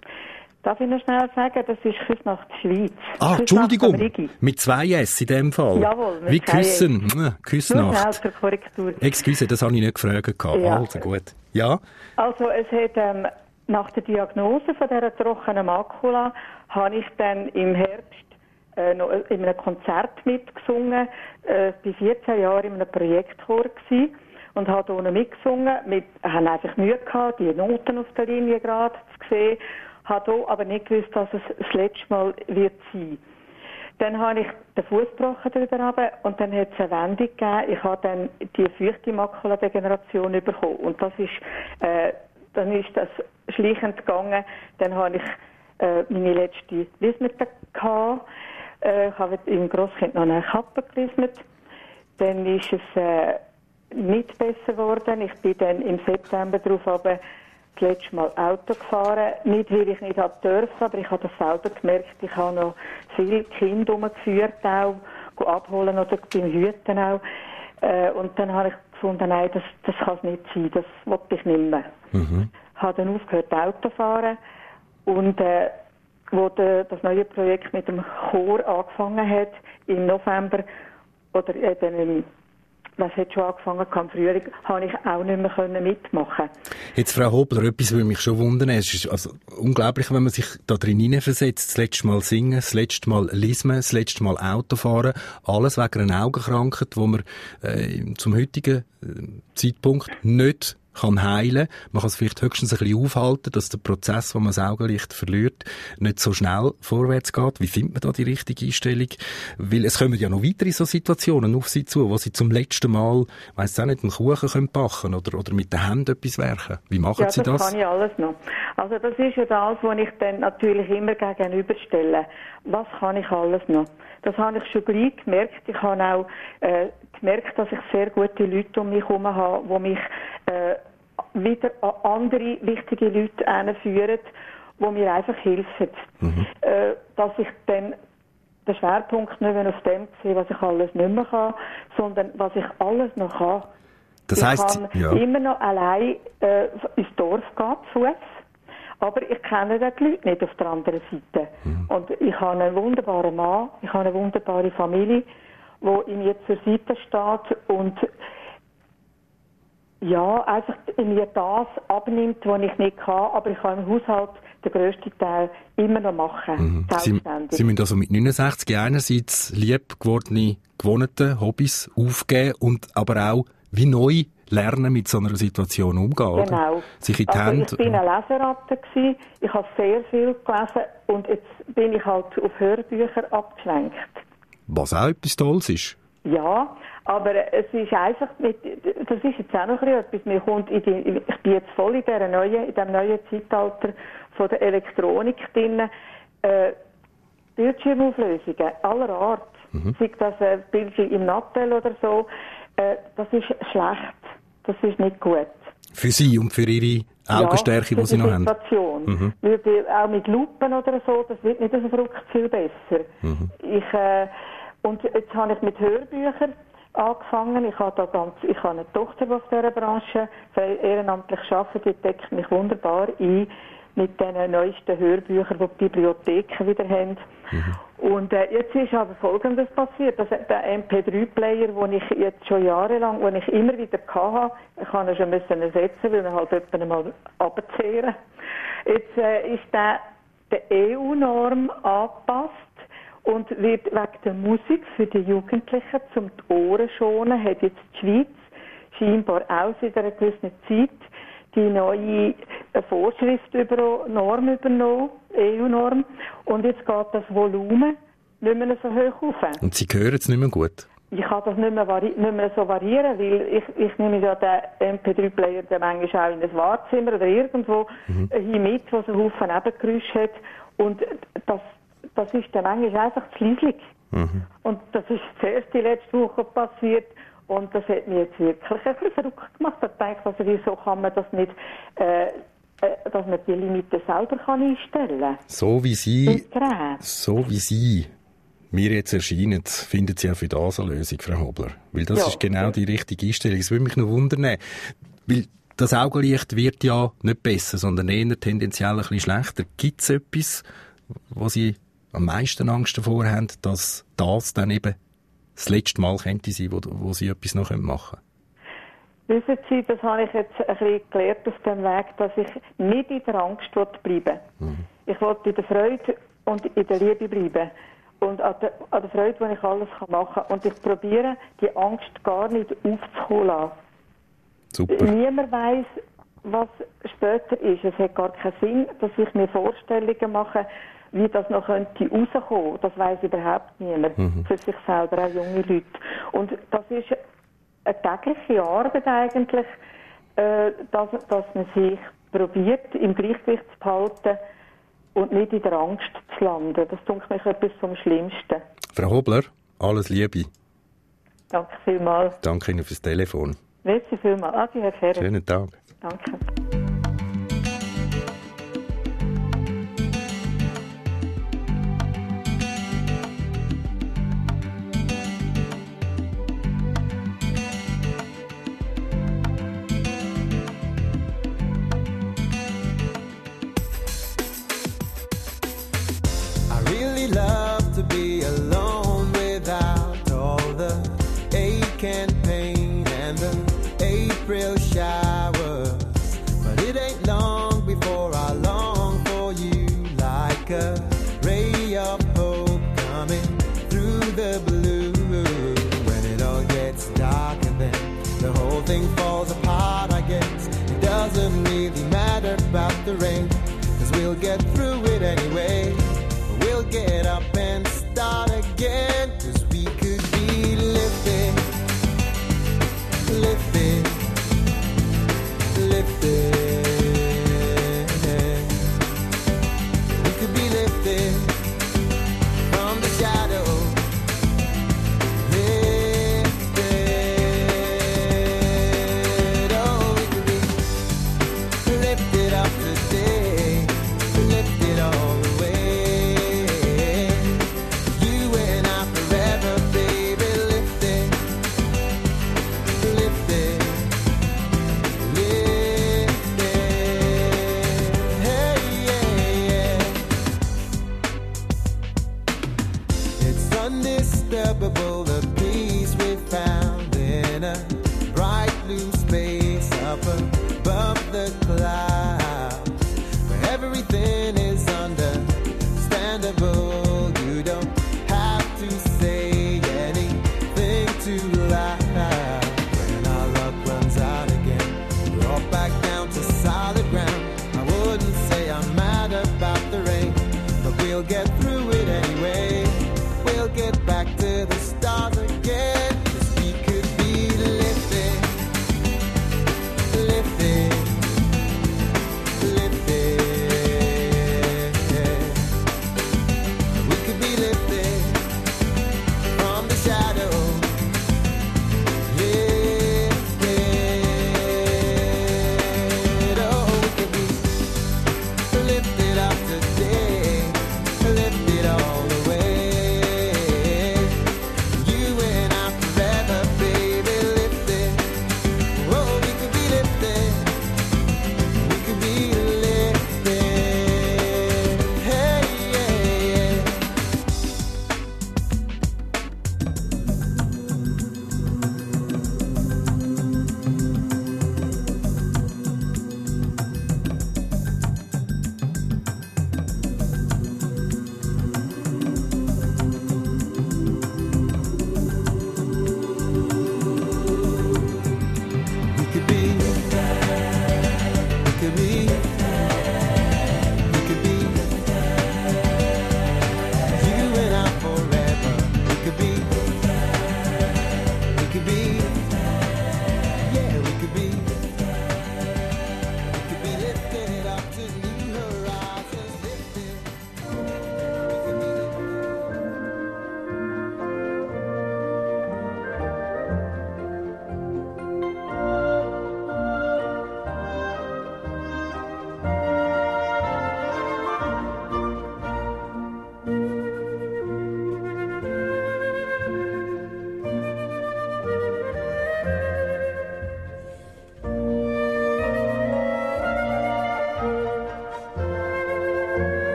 Darf ich noch schnell sagen, das ist Küsnacht Schweiz. Ah, Entschuldigung, mit zwei S in dem Fall. Jawohl, mit Wie zwei Küssen, Nur Küsnacht. schnell zur Korrektur. Excuse, das habe ich nicht gefragt. Ja. Also gut. Ja? Also es hat, ähm, nach der Diagnose von dieser trockenen Makula habe ich dann im Herbst äh, noch in einem Konzert mitgesungen. Äh, bei vierzehn Jahren in einem Projektchor gewesen. Und habe hier mitgesungen. Wir haben einfach Mühe gehabt, die Noten auf der Linie gerade zu sehen. Habe hier aber nicht gewusst, dass es das letzte Mal wird sein. Dann habe ich den Fuß gebrochen darüber runter und dann hat es eine Wendung gegeben. Ich habe dann die feuchte Makuladegeneration bekommen. Und das ist, äh, dann ist das schleichend gegangen. Dann habe ich äh, meine letzte Lismete gehabt. Äh, ich habe im Grosskind noch eine Kappe gelismet. Dann ist es äh, nicht besser geworden. Ich bin dann im September darauf aber das letzte Mal Auto gefahren. Nicht, weil ich nicht durfte, aber ich habe das selber gemerkt. Ich habe noch viele Kinder rumgeführt, auch abholen oder beim Hüten auch. Äh, und dann habe ich gefunden, nein, das, das kann es nicht sein. Das wollte ich nicht mehr. Mhm. Ich habe dann aufgehört, Auto zu fahren. Und äh, wo de, das neue Projekt mit dem Chor angefangen hat, im November, oder eben im Das hat schon angefangen im Frühling, habe ich auch nicht mehr mitmachen. Jetzt, Frau Hobler, etwas würde mich schon wundern. Es ist also unglaublich, wenn man sich da drin hineinversetzt. Das letzte Mal singen, das letzte Mal lismen, das letzte Mal Auto fahren. Alles wegen einer Augenkrankheit, die man äh, zum heutigen äh, Zeitpunkt nicht kann heilen. Man kann es vielleicht höchstens ein bisschen aufhalten, dass der Prozess, wo man das Augenlicht verliert, nicht so schnell vorwärts geht. Wie findet man da die richtige Einstellung? Weil es kommen ja noch weitere so Situationen auf Sie zu, wo Sie zum letzten Mal, ich weiss auch nicht, einen Kuchen können backen oder, oder mit den Händen etwas werken. Wie machen ja, Sie das? Ja, das kann ich alles noch. Also das ist ja das, was ich dann natürlich immer gegenüberstelle. Was kann ich alles noch? Das habe ich schon gleich gemerkt. Ich habe auch äh, gemerkt, dass ich sehr gute Leute um mich herum habe, die mich äh, wieder an andere wichtige Leute hinführen, die mir einfach helfen. Mhm. Äh, dass ich dann den Schwerpunkt nicht mehr auf dem sehe, was ich alles nicht mehr kann, sondern was ich alles noch kann. Das heisst, ich kann ja. immer noch allein äh, ins Dorf gehen, zu Fuß. Aber ich kenne die Leute nicht auf der anderen Seite. Mhm. Und ich habe einen wunderbaren Mann, ich habe eine wunderbare Familie, die ihm jetzt zur Seite steht und ja, einfach mir das abnimmt, was ich nicht kann, aber ich kann im Haushalt den grössten Teil immer noch machen. Mhm. Sie, Sie müssen also mit neunundsechzig einerseits lieb gewordene, gewohnte Hobbys aufgeben und aber auch wie neu lernen, mit so einer Situation umgehen. Genau. Oder? Sich in die also Hände, ich bin eine Leseratte gewesen, ich habe sehr viel gelesen und jetzt bin ich halt auf Hörbücher abgeschwenkt. Was auch etwas Tolles ist. Ja, aber es ist einfach, mit, das ist jetzt auch noch etwas, mir kommt in die, ich bin jetzt voll in dieser neuen, in diesem neuen Zeitalter von der Elektronik drin, äh, Bildschirmauflösungen aller Art, mhm. sei das äh, Bildschirm im Nattel oder so, äh, das ist schlecht, das ist nicht gut. Für Sie und für Ihre Augenstärke, ja, die Sie noch haben? Situation. Mhm. Weil auch mit Lupen oder so, das wird nicht so verrückt viel besser. Mhm. Ich, äh, und jetzt habe ich mit Hörbüchern angefangen. Ich habe da ganz, ich habe eine Tochter, die auf dieser Branche ehrenamtlich arbeitet, die deckt mich wunderbar ein. mit den neuesten Hörbüchern, die die Bibliotheken wieder haben. Mhm. Und äh, jetzt ist aber Folgendes passiert, dass der M P drei Player, den ich jetzt schon jahrelang, den ich immer wieder hatte, ich kann ihn schon müssen ersetzen, weil er halt etwa mal runterzehren. Jetzt äh, ist der der E U-Norm angepasst und wird wegen der Musik für die Jugendlichen zum die Ohren schonen, hat jetzt die Schweiz scheinbar auch seit einer gewissen Zeit die neue Vorschrift über Norm übernommen, E U-Norm, und jetzt geht das Volumen nicht mehr so hoch auf. Und Sie hören es nicht mehr gut? Ich kann das nicht mehr, vari- nicht mehr so variieren, weil ich, ich nehme ja den M P drei Player dann manchmal auch in ein Wartezimmer oder irgendwo mhm. hin mit, wo es einen Haufen Nebengeräusche hat, und das, das ist dann manchmal einfach zu leislich. Mhm. Und das ist zuerst die letzte Woche passiert. Und das hat mich jetzt wirklich ein bisschen verrückt gemacht. Ich denke, also, wieso kann man das nicht, äh, äh, dass man die Limite selber kann einstellen kann? So wie Sie, so wie Sie mir jetzt erscheinen, finden Sie auch für das eine Lösung, Frau Hobler. Weil das ja, ist genau ja. die richtige Einstellung. Es würde mich noch wundern, weil das Augenlicht wird ja nicht besser, sondern eher tendenziell ein bisschen schlechter. Gibt es etwas, wo Sie am meisten Angst davor haben, dass das dann eben das letzte Mal könnte sein, wo, wo Sie etwas noch machen können? Wissen Sie, das habe ich jetzt ein bisschen gelernt auf dem Weg, dass ich nicht in der Angst bleiben will. Mhm. Ich will in der Freude und in der Liebe bleiben. Und an der, an der Freude, wo ich alles machen kann. Und ich probiere, die Angst gar nicht aufzuholen lassen. Super. Niemand weiss, was später ist. Es hat gar keinen Sinn, dass ich mir Vorstellungen mache, wie das noch könnte rauskommen. Das weiss überhaupt niemand. Mhm. Für sich selber, auch junge Leute. Und das ist eine tägliche Arbeit eigentlich, äh, dass, dass man sich probiert, im Gleichgewicht zu behalten und nicht in der Angst zu landen. Das tut mich etwas vom Schlimmsten. Frau Hobler, alles Liebe. Danke vielmals. Danke Ihnen fürs Telefon. Merci vielmals. Adi, Herr Ferrer. Schönen Tag. Danke. Love to be alone without all the ache and pain and the April showers. But it ain't long before I long for you, like a ray of hope coming through the blue. When it all gets dark and then the whole thing falls apart, I guess it doesn't really matter about the rain, 'cause we'll get through it anyway. We'll get up and start again, 'cause we could be lifted, lifted, lifted. We could be lifted from the shadow, lifted. Oh, we could be lifted up today, lifted all the way. The peace we found in a bright blue space up above the clouds, where everything is understandable. You don't have to say anything too loud. When our luck runs out again, we're all back down to solid ground. I wouldn't say I'm mad about the rain, but we'll get through it anyway. We'll get back to the start again, 'cause we could be lifted, lifted,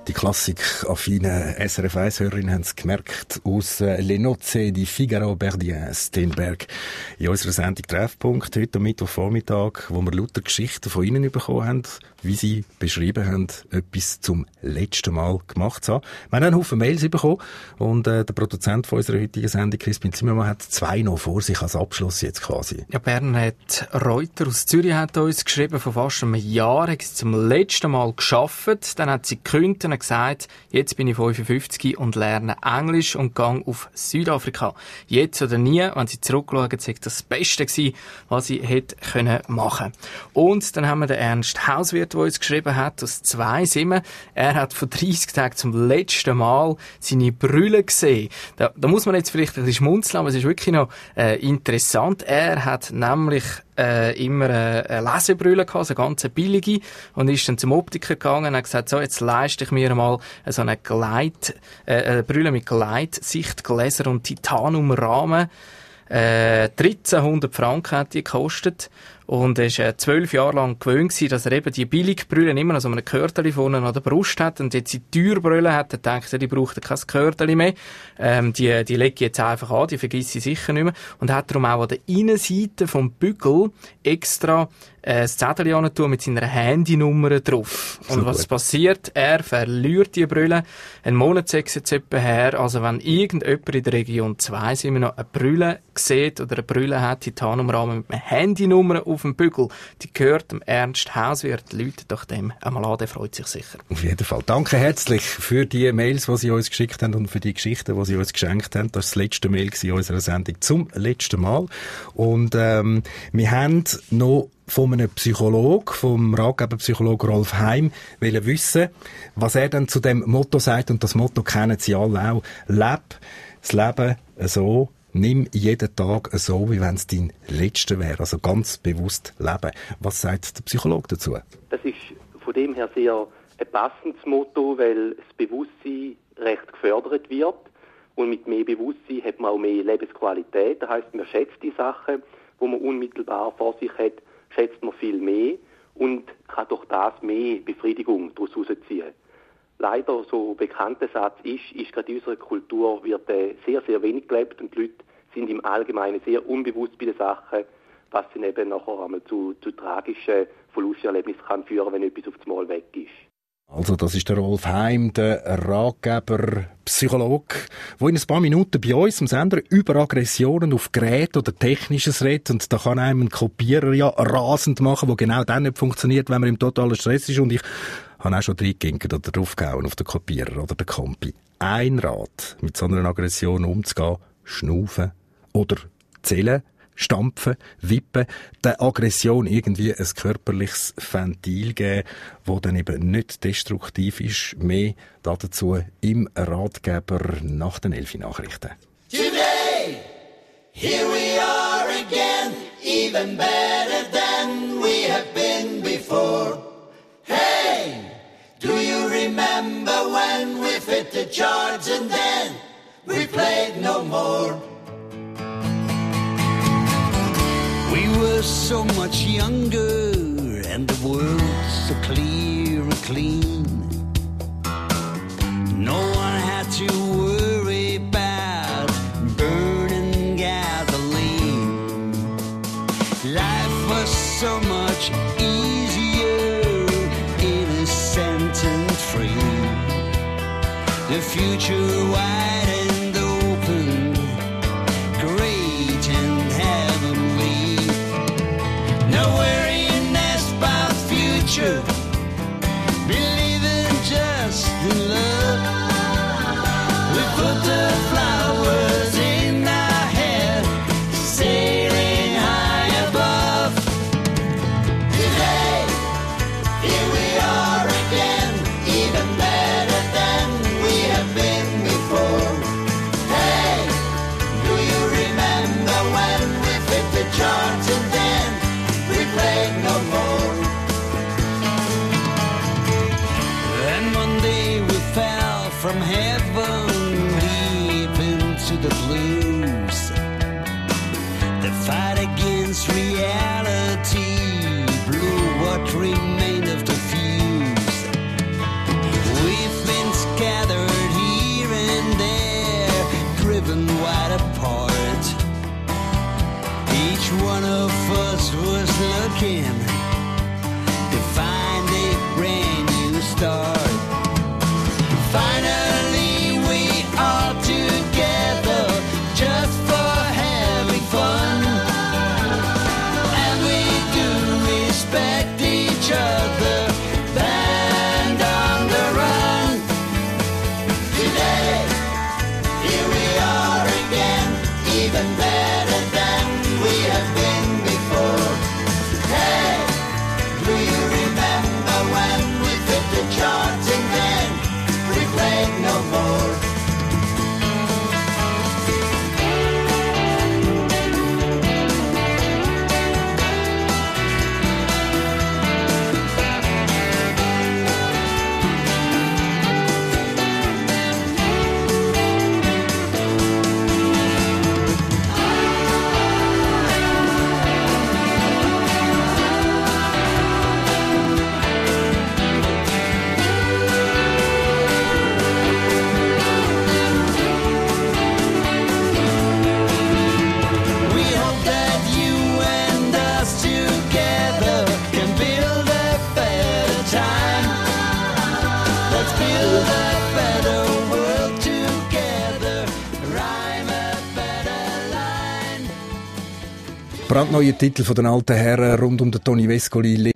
Die klassikaffinen S R F eins-Hörerinnen haben es gemerkt, aus äh, Les Nozze di Figaro Berdien Stenberg in unserer Sendung Treffpunkt, heute am Mittwochvormittag, wo wir lauter Geschichten von Ihnen bekommen haben, wie Sie beschrieben haben, etwas zum letzten Mal gemacht zu haben. Wir haben einen Haufen Mails bekommen und äh, der Produzent von unserer heutigen Sendung, Crispin Zimmermann, hat zwei noch vor sich als Abschluss jetzt quasi. Ja, Bernhard Reuter aus Zürich hat uns geschrieben, vor fast einem Jahr hat sie zum letzten Mal gearbeitet, dann hat sie gekündigt und gesagt, jetzt bin ich fünfundfünfzig und lerne Englisch und gehe auf Südafrika. Jetzt oder nie, wenn sie zurückschauen, sei das das Beste gewesen, was sie hätte können machen. Und dann haben wir den Ernst Hauswirt, der uns geschrieben hat, aus zwei Simmen. Er hat vor dreissig Tagen zum letzten Mal seine Brille gesehen. Da, da muss man jetzt vielleicht ein bisschen schmunzeln, aber es ist wirklich noch äh, interessant. Er hat nämlich Äh, immer äh, eine Lesebrille gehabt, eine ganz billige, und ist dann zum Optiker gegangen und hat gesagt, so, jetzt leiste ich mir mal so eine Gleit, äh, eine Brille mit Gleitsichtgläser und Titanumrahmen. Äh, dreizehnhundert Franken hat die gekostet. Und er war äh, zwölf Jahre lang gewöhnt gewesen, dass er eben die Billigbrille immer noch so ein Gehörteli vorne an der Brust hat. Und jetzt die Teuerbrille hat, er denkt, die braucht kein Gehörteli mehr. Ähm, die, die lege ich jetzt einfach an, die vergisst sie sicher nicht mehr. Und hat darum auch an der Innenseite vom Bügel extra äh, das Zettel angetan mit seiner Handynummer drauf. Und so was gut. Passiert? Er verliert die Brille. Ein Monat sechs jetzt etwa her. Also wenn irgendjemand in der Region zwei immer noch eine Brille sieht oder eine Brille hat, Titanumrahmen mit einer Handynummer auf dem Bügel, die gehört dem Ernst Hauswirt, läutet doch dem einmal an, der freut sich sicher. Auf jeden Fall. Danke herzlich für die Mails, die Sie uns geschickt haben und für die Geschichten, die Sie uns geschenkt haben. Das war das letzte Mail in unserer Sendung zum letzten Mal. Und ähm, wir haben noch von einem Psychologen, vom Ratgeberpsychologen Rolf Heim, wollen wissen, was er dann zu dem Motto sagt. Und das Motto kennen Sie alle auch. Leb das Leben so, nimm jeden Tag so, wie wenn es dein letzter wäre. Also ganz bewusst leben. Was sagt der Psychologe dazu? Das ist von dem her sehr ein passendes Motto, weil das Bewusstsein recht gefördert wird. Und mit mehr Bewusstsein hat man auch mehr Lebensqualität. Das heisst, man schätzt die Sachen, die man unmittelbar vor sich hat, schätzt man viel mehr und kann durch das mehr Befriedigung daraus herausziehen. Leider, so ein bekannter Satz ist, ist gerade in unserer Kultur wird äh, sehr, sehr wenig gelebt und die Leute sind im Allgemeinen sehr unbewusst bei den Sachen, was dann eben nachher einmal zu, zu tragischen Verlusterlebnissen kann führen, wenn etwas auf das Mal weg ist. Also das ist der Rolf Heim, der Ratgeber, Psychologe, der in ein paar Minuten bei uns im Sender über Aggressionen auf Geräte oder Technisches redet. Und da kann einem ein Kopierer ja rasend machen, der genau dann nicht funktioniert, wenn man im totalen Stress ist. Und ich habe auch schon reingeginkt oder draufgehauen auf den Kopierer oder den Kompi. Ein Rat, mit so einer Aggression umzugehen: schnaufen oder zählen, stampfen, wippen, der Aggression irgendwie ein körperliches Ventil geben, das dann eben nicht destruktiv ist. Mehr dazu im Ratgeber nach den elf Nachrichten. Today, here we are again, even better than we have been before. Hey, do you remember when we fit the charts and then we played no more? We were so much younger and the world so clear and clean. No one had to worry about burning gasoline. Life was so much easier, innocent and free. The future wide and open, great and heavenly. No worrying about future, believing just in love. We put the flowers in our hair, sailing high above. Today, here we are again, even better than we have been before. Hey, do you remember when we fit the charts and then we played no more? And one day we fell from heaven deep into the blues. The fight against reality blew what remained of the fuse. We've been looking to find a brand new start. Finally, we are together just for having fun, and we do respect each other. Band on the run. Today, here we are again, even better than we have been before. Hey, do you remember when we hit the charts and then we played no more? We hope that you and us together can build a better time. Let's build a better world together. Rhyme a better line. Brandneue Titel von den alten Herren rund um den Toni Vescoli.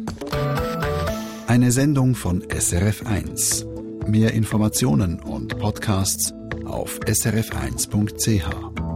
Eine Sendung von S R F eins. Mehr Informationen und Podcasts auf s r f eins punkt c h.